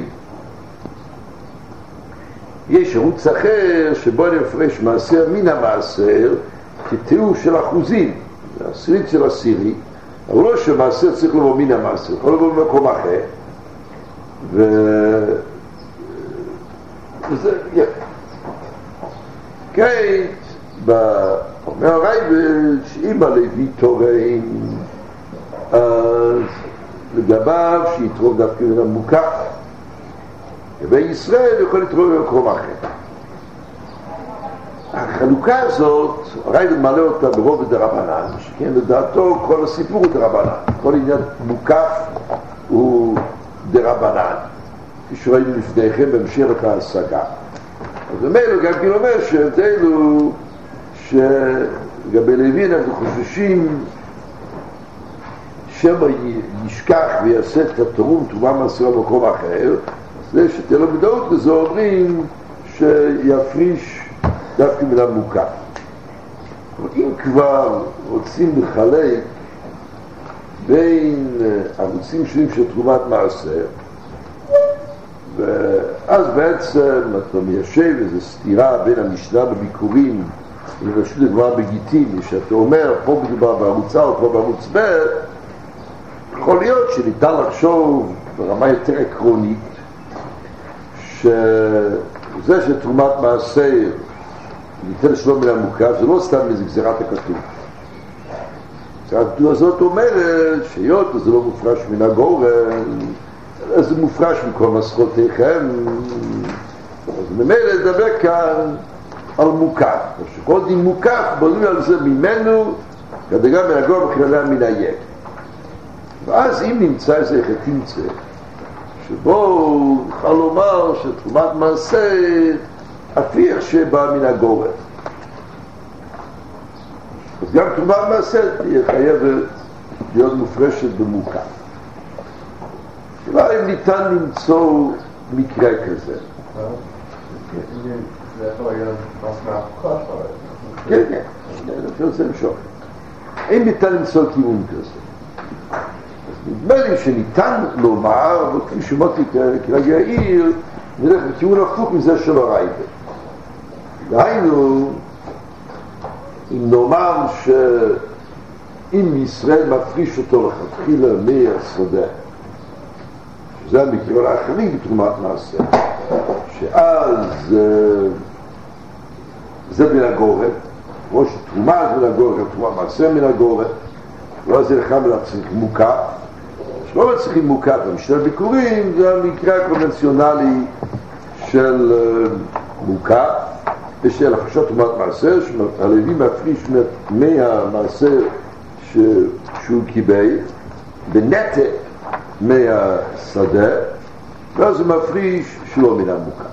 Speaker 1: יש ערוץ אחר שבו אני מפרש מעשר מן המעשר כתיאור של אחוזים, עשירית של עשירי, אבל לא שמעשר צריך לבוא מן המעשר, יכול לבוא במקום אחר. ו... וזה, yeah. כן, אומר הרייבד שאם הלוי תורם, אז לגביו שיתרום דווקא מן המוקף, וישראל יכול לתרום במקום אחר. החלוקה הזאת, הרייבד מעלה אותה ברובד דרבנן, שכן לדעתו כל הסיפור הוא דרבנן, כל עניין מוקף הוא דרבנן, כפי שראינו לפניכם בהמשך ההשגה. אז המלך גם כן אומר שההבדל הוא שלגבי לוי אנחנו חוששים שמא ישכח ויעשה את התרום תרומה מעשר במקום אחר, זה שתהיה לו מודעות לזה, אומרים שיפריש דווקא מן המוקף. אבל אם כבר רוצים לחלק בין ערוצים שונים של תרומת מעשר, ואז בעצם אתה מיישב איזו סתירה בין המשנה בביקורים לרשות הגמרא בגיטין, שאתה אומר פה מדובר בערוץ א' פה בערוץ ב', יכול להיות שניתן לחשוב ברמה יותר עקרונית שזה שתרומת מעשר ניתן שלום מן המוקף זה לא סתם איזה גזירת הכתוב. גזירת הכתוב הזאת אומרת שהיות זה לא מופרש מן הגורן, אז זה מופרש מכל מסכותיכם, אז ממילא לדבר כאן על מוקף, שכל דין מוקף בנוי על זה ממנו כדי גם מן הגורן בכללה מן היד. ואז אם נמצא איזה חתימצה שבו נוכל לומר שתרומת מעשר הפיך שבא מן הגורן, אז גם תרומת מעשר תהיה חייבת להיות מופרשת במוקף. אולי אם ניתן למצוא מקרה כזה.
Speaker 2: זה יכול להיות מסמך כוח?
Speaker 1: כן, כן, אני רוצה למשוך. אם ניתן למצוא כיוון כזה, נדמה לי שניתן לומר, וכפי שמעתי כרגע העיר, נלך לכיוון הפוך מזה של הרייבד. דהיינו, אם נאמר שאם ישראל מפריש אותו לכתחילה מהשדה, שזה המקרה האחרים בתרומת מעשר, שאז זה מן הגורן, כמו שתרומה זה מן הגורן, תרומה מעשר מן הגורן, לא זה לך מלצריך מוקף, שלא מצריכים מוקף, המשנה ביקורים זה המקרה הקונבנציונלי של מוקף ושל הפרשת תרומת מעשר, שהלוי מפריש מהמעשר שהוא קיבל בנתק מהשדה, ואז הוא מפריש שלא מן המוקף.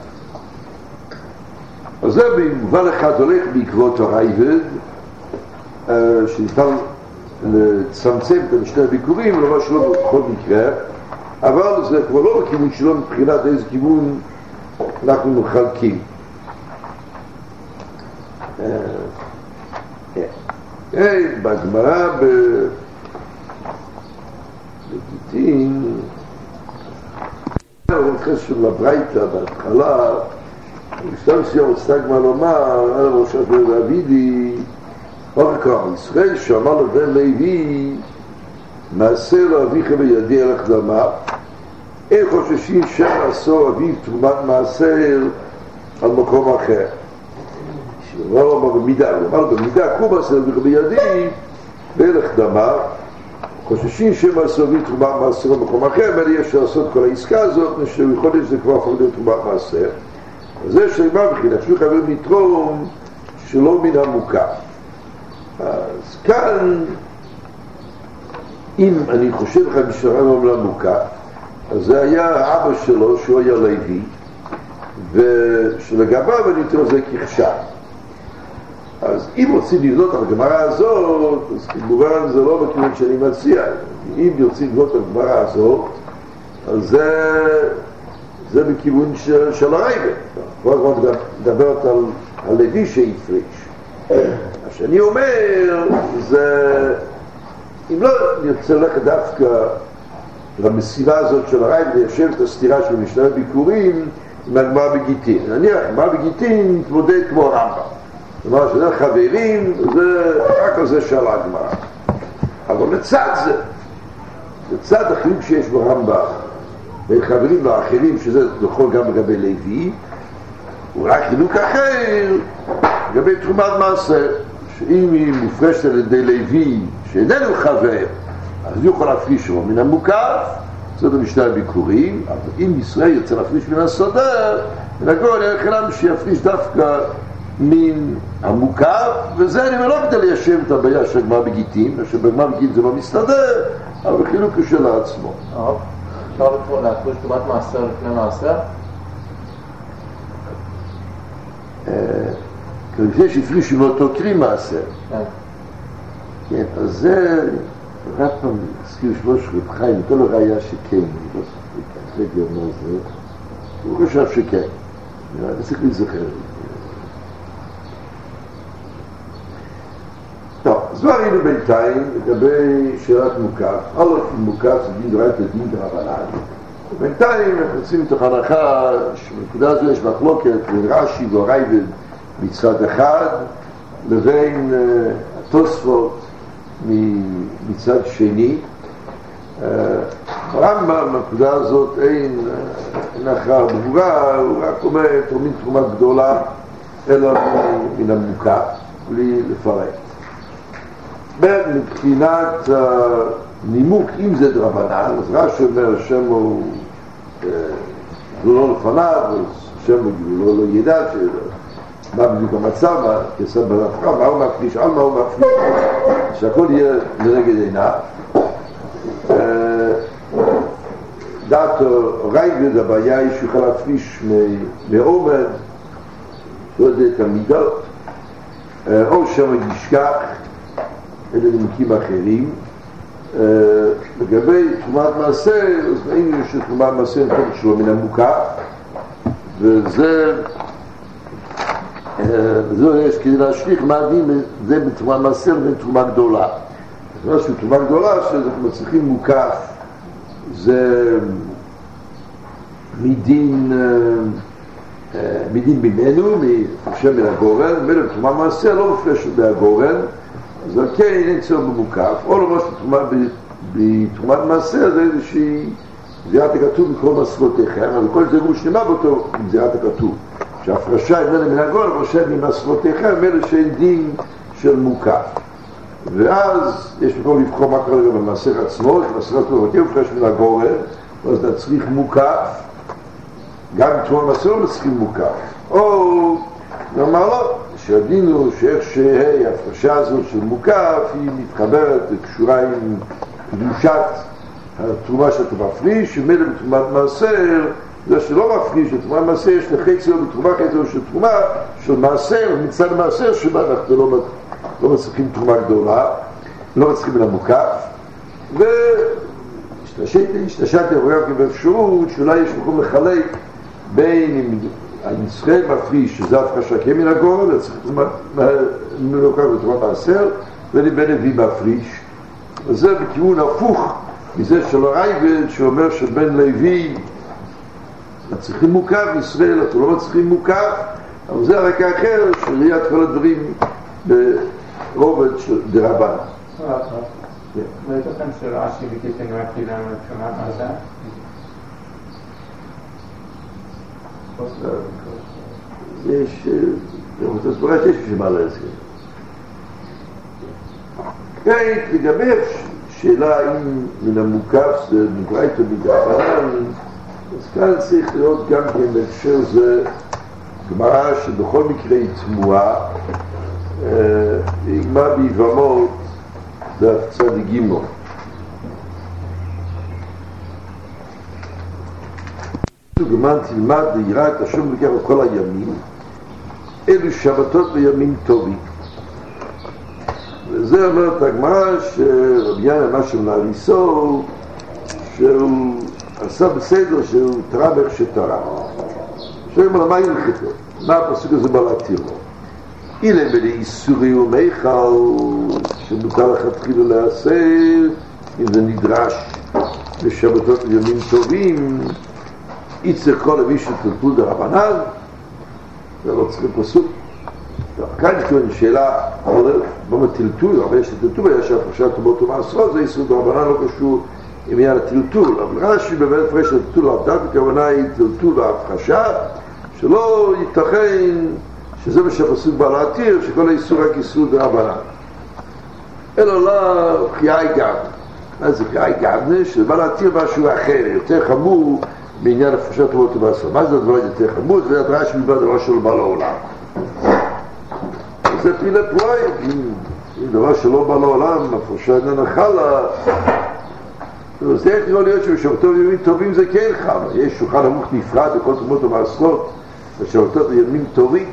Speaker 1: אז זה במובן אחד הולך בעקבות הרייבד, שניתן לצמצם את המשנה הביקורים, לא מה שלא בכל מקרה, אבל זה כבר לא בכיוון שלו מבחינת איזה כיוון אנחנו מחלקים. בגמרא בגיטין, הוא מתחס של הברייתא בהתחלה, בסתם סיום רצתה גמרא לומר, על ראשת דוידי, אורכר ישראל שאמר לבן לוי, מעשה לו אביך בידי הלך דמה, אין חוששים שעשו אביו תרומת מעשר על מקום אחר. הוא אמר לו במידה, הוא אמר לו במידה, קום מעשה אביך בידי והלך דמה, חוששים שעשו אביו תרומת מעשר על מקום אחר, אבל יש לעשות כל העסקה הזאת, שהוא יכול להיות שזה כבר הפך להיות תרומת מעשר. אז זה שאימה בחינה, שהוא חייב לתרום שלא מן המוקף. אז כאן אם אני חושב לך בשביל עולם מוקף, אז זה היה אבא שלו שהוא היה לוי, ושלגביו אני אתן לזה כחשה. אז אם רוצים לבנות על הגמרא הזאת, אז כמובן זה לא בכיוון שאני מציע. אם רוצים לבנות על הגמרא הזאת, אז זה, זה בכיוון של, של הרייבד. כבר כבר מדברת על הלוי שהפריש. מה שאני אומר, זה אם לא נרצה ללכת דווקא למסיבה הזאת של הרייבד, ליישב את הסתירה של משנה ביקורים עם הגמרא בגיטין. נניח, הגמרא בגיטין מתמודד כמו הרמב"ם. זאת אומרת, שזה חברים, זה רק על זה של הגמרא. אבל לצד זה, לצד החילוק שיש ברמב"ם, בין חברים לאחרים, שזה יכול גם לגבי לוי, אולי חילוק אחר, לגבי תרומת מעשר, שאם היא מופרשת על ידי לוי, שאיננו חבר, אז הוא יכול להפריש לו מן המוקף, זאת המשנה הביקורים, אבל אם ישראל ירצה להפריש מן הסודר, מן הגול, יהיה חלם שיפריש דווקא מן המוקף, וזה אני לא כדי ליישב את הבעיה של הגמרא בגיטין, שבגמרא בגיטין זה לא מסתדר, אבל חילוק של עצמו.
Speaker 2: אפשר להפריש תרומת מעשר לפני מעשר?
Speaker 1: לפני שהפרישו מאותו קרי מעשר. כן, אז זה רק פעם הזכיר שלוש רב חיים, נתן לו ראייה שכן, לא צריך להגיד מה זה, הוא חושב שכן, אני צריך להיזכר. טוב, אז מה ראינו בינתיים לגבי שאלת מוקף? א' מוקף זה דין דרייתא דין דרבנן. בינתיים אנחנו יוצאים מתוך הנחה שבנקודה הזו יש מחלוקת בין רש"י והרייבד מצד אחד לבין התוספות מצד שני. הרמב"ם בנקודה הזאת אין הכרעה ברורה, הוא רק אומר תורמים תרומה גדולה אלא מן המוקף בלי לפרט. מבחינת הנימוק, אם זה דרבנן, אז רש"י אומר השם הוא לא לפניו, השם הוא לא ידע מה בדיוק המצב, כסף ברפרה, מה הוא מפריש, על מה הוא מפריש, שהכל יהיה לנגד עיניו. דעת רייבד, הבעיה היא שהוא יכול להפריש מעומד, לא יודע את המידות, או שם ישכח, אלה נימוקים אחרים. לגבי תרומת מעשר, אז ראינו שתרומת מעשר נתן שלו מן המוקף, וזה וזהו יש כדי להשליך מה הדין זה בתרומה מעשר לבין תרומה גדולה. זאת אומרת שתרומה גדולה שאנחנו מצליחים מוקף זה מדין מדין ממנו, מחשב מן הגורן, ומלא תרומה מעשר לא מפרשת מהגורן, אז על כן אין צורך במוקף, או לא משהו בתרומת מעשר זה איזושהי זירת הכתוב מכל מסרותיכם, אבל כל זה הוא שנמה באותו עם זירת הכתוב, שהפרשה איננה מן הגורן, אבל ממסרותיכם, אלה שאין דין של מוקף. ואז יש מקום לבחור מה קורה גם במעשר עצמו, שמעשר עצמו הוא מפרש מן הגורן, אז נצריך מוקף, גם בתרומת מעשר לא מצריכים מוקף. או נאמר לא, שהדין הוא שאיך שההפרשה הזאת של מוקף היא מתחברת, קשורה עם קדושת התרומה שאתה מפריש, שמילא בתרומת מעשר, זה שלא מפריש, בתרומת מעשר יש לחצי או בתרומה חצי או של תרומה של מעשר, מצד המעשר שבה אנחנו לא, לא מצליחים תרומה גדולה, לא מצליחים מן המוקף, והשתשעתי גם באפשרות שאולי יש מקום לחלק בין הישראל מפריש, שזה הפרשה כמן הגורן, צריך מלוקח בתרומת מעשר, ולבין לוי מפריש. וזה בכיוון הפוך מזה של הרייבד שאומר שבן לוי מצליחים מוקף, ישראל אתה לא מצליחים מוקף, אבל זה הרקע אחר של ראיית כל הדברים ברובד של דרבן.
Speaker 5: לא ייתכן שרש"י וגיטין רק קידם לתרומת מעשר?
Speaker 1: יש, זה סברה שיש בשביל להזכיר. כן, לגבי שאלה אם מן המוקף זה מברייתא מדרבנן, אז כאן צריך לראות גם כן בהקשר זה גמרא שבכל מקרה היא תמוהה, היא גמרא ביבמות דף צדיק ג' הפסוק למען תלמד ליראה את השם אלוקיך כל הימים, אלו שבתות וימים טובים. וזה אומרת הגמרא שרבי ינא משהו מהריסו, שהוא עשה בסדר שהוא תרם איך שתרם. שואלים על מה הלכתו? מה הפסוק הזה בא להתיר לו? אילם ולאיסורי ומיכל שמותר לכתחילה להסר, אם זה נדרש לשבתות וימים טובים, יצטרך כל למישהו טלטול דרבנן, זה לא צריך פסוק. כאן יש כאן שאלה, במה טלטול, אבל יש טלטול, היה שהפרשת טומאות ומעשרות, זה איסור דרבנן לא קשור עם עניין הטלטול, אבל רש"י באמת פרש לטלטול לעבדת, הכוונה היא טלטול והפחשה, שלא ייתכן שזה מה שהפסוק בא להתיר, שכל האיסור רק איסור דרבנן. אלא לא חיי גבנה. מה זה חיי גבנה? שזה בא להתיר משהו אחר, יותר חמור בעניין הפרשת טומאות ומעשרות. מה זה הדבר יותר חמור? זה הדרש מבא דבר שלא בא לעולם. זה פילה פלואים, אם דבר שלא בא לעולם, הפרשה איננה חלה, אז איך יכול להיות שבשבתות וימים טובים זה כן חלה? יש שולחן ערוך נפרד בכל טומאות ומעשרות, בשבתות וימים טובים.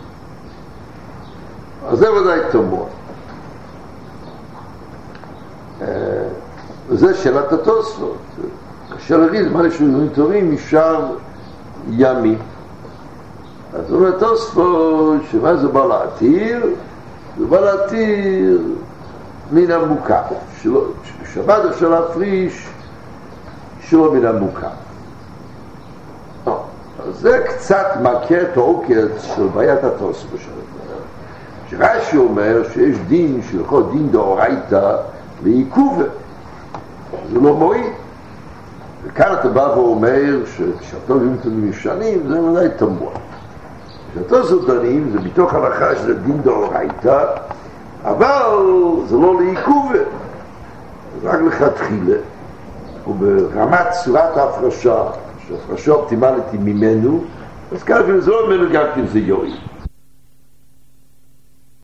Speaker 1: אז זה ודאי תמוה. וזה שאלת התוספות. קשה להגיד, מה יש וימים טובים? אפשר ימים. אז אומר תוספות, שמה זה בא להתיר? זה בא להתיר מן המוקף. שבת אפשר להפריש שלא מן המוקף. אז זה קצת מכה את העוקץ של בעיית התוספות שלנו. שרש"י אומר שיש דין שלכל דין דאורייתא לעיכוב, זה לא מועיל. וכאן אתה בא ואומר שכשאתה מביאים את המשנים זה ודאי תמוה. כשאתה דנים זה מתוך הלכה של דין דאורייתא, אבל זה לא לעיכוב, זה רק לכתחילה, וברמת צורת ההפרשה, שההפרשה אופטימלית היא ממנו, אז כאן זה לא ממנו גם כן זה יועיל.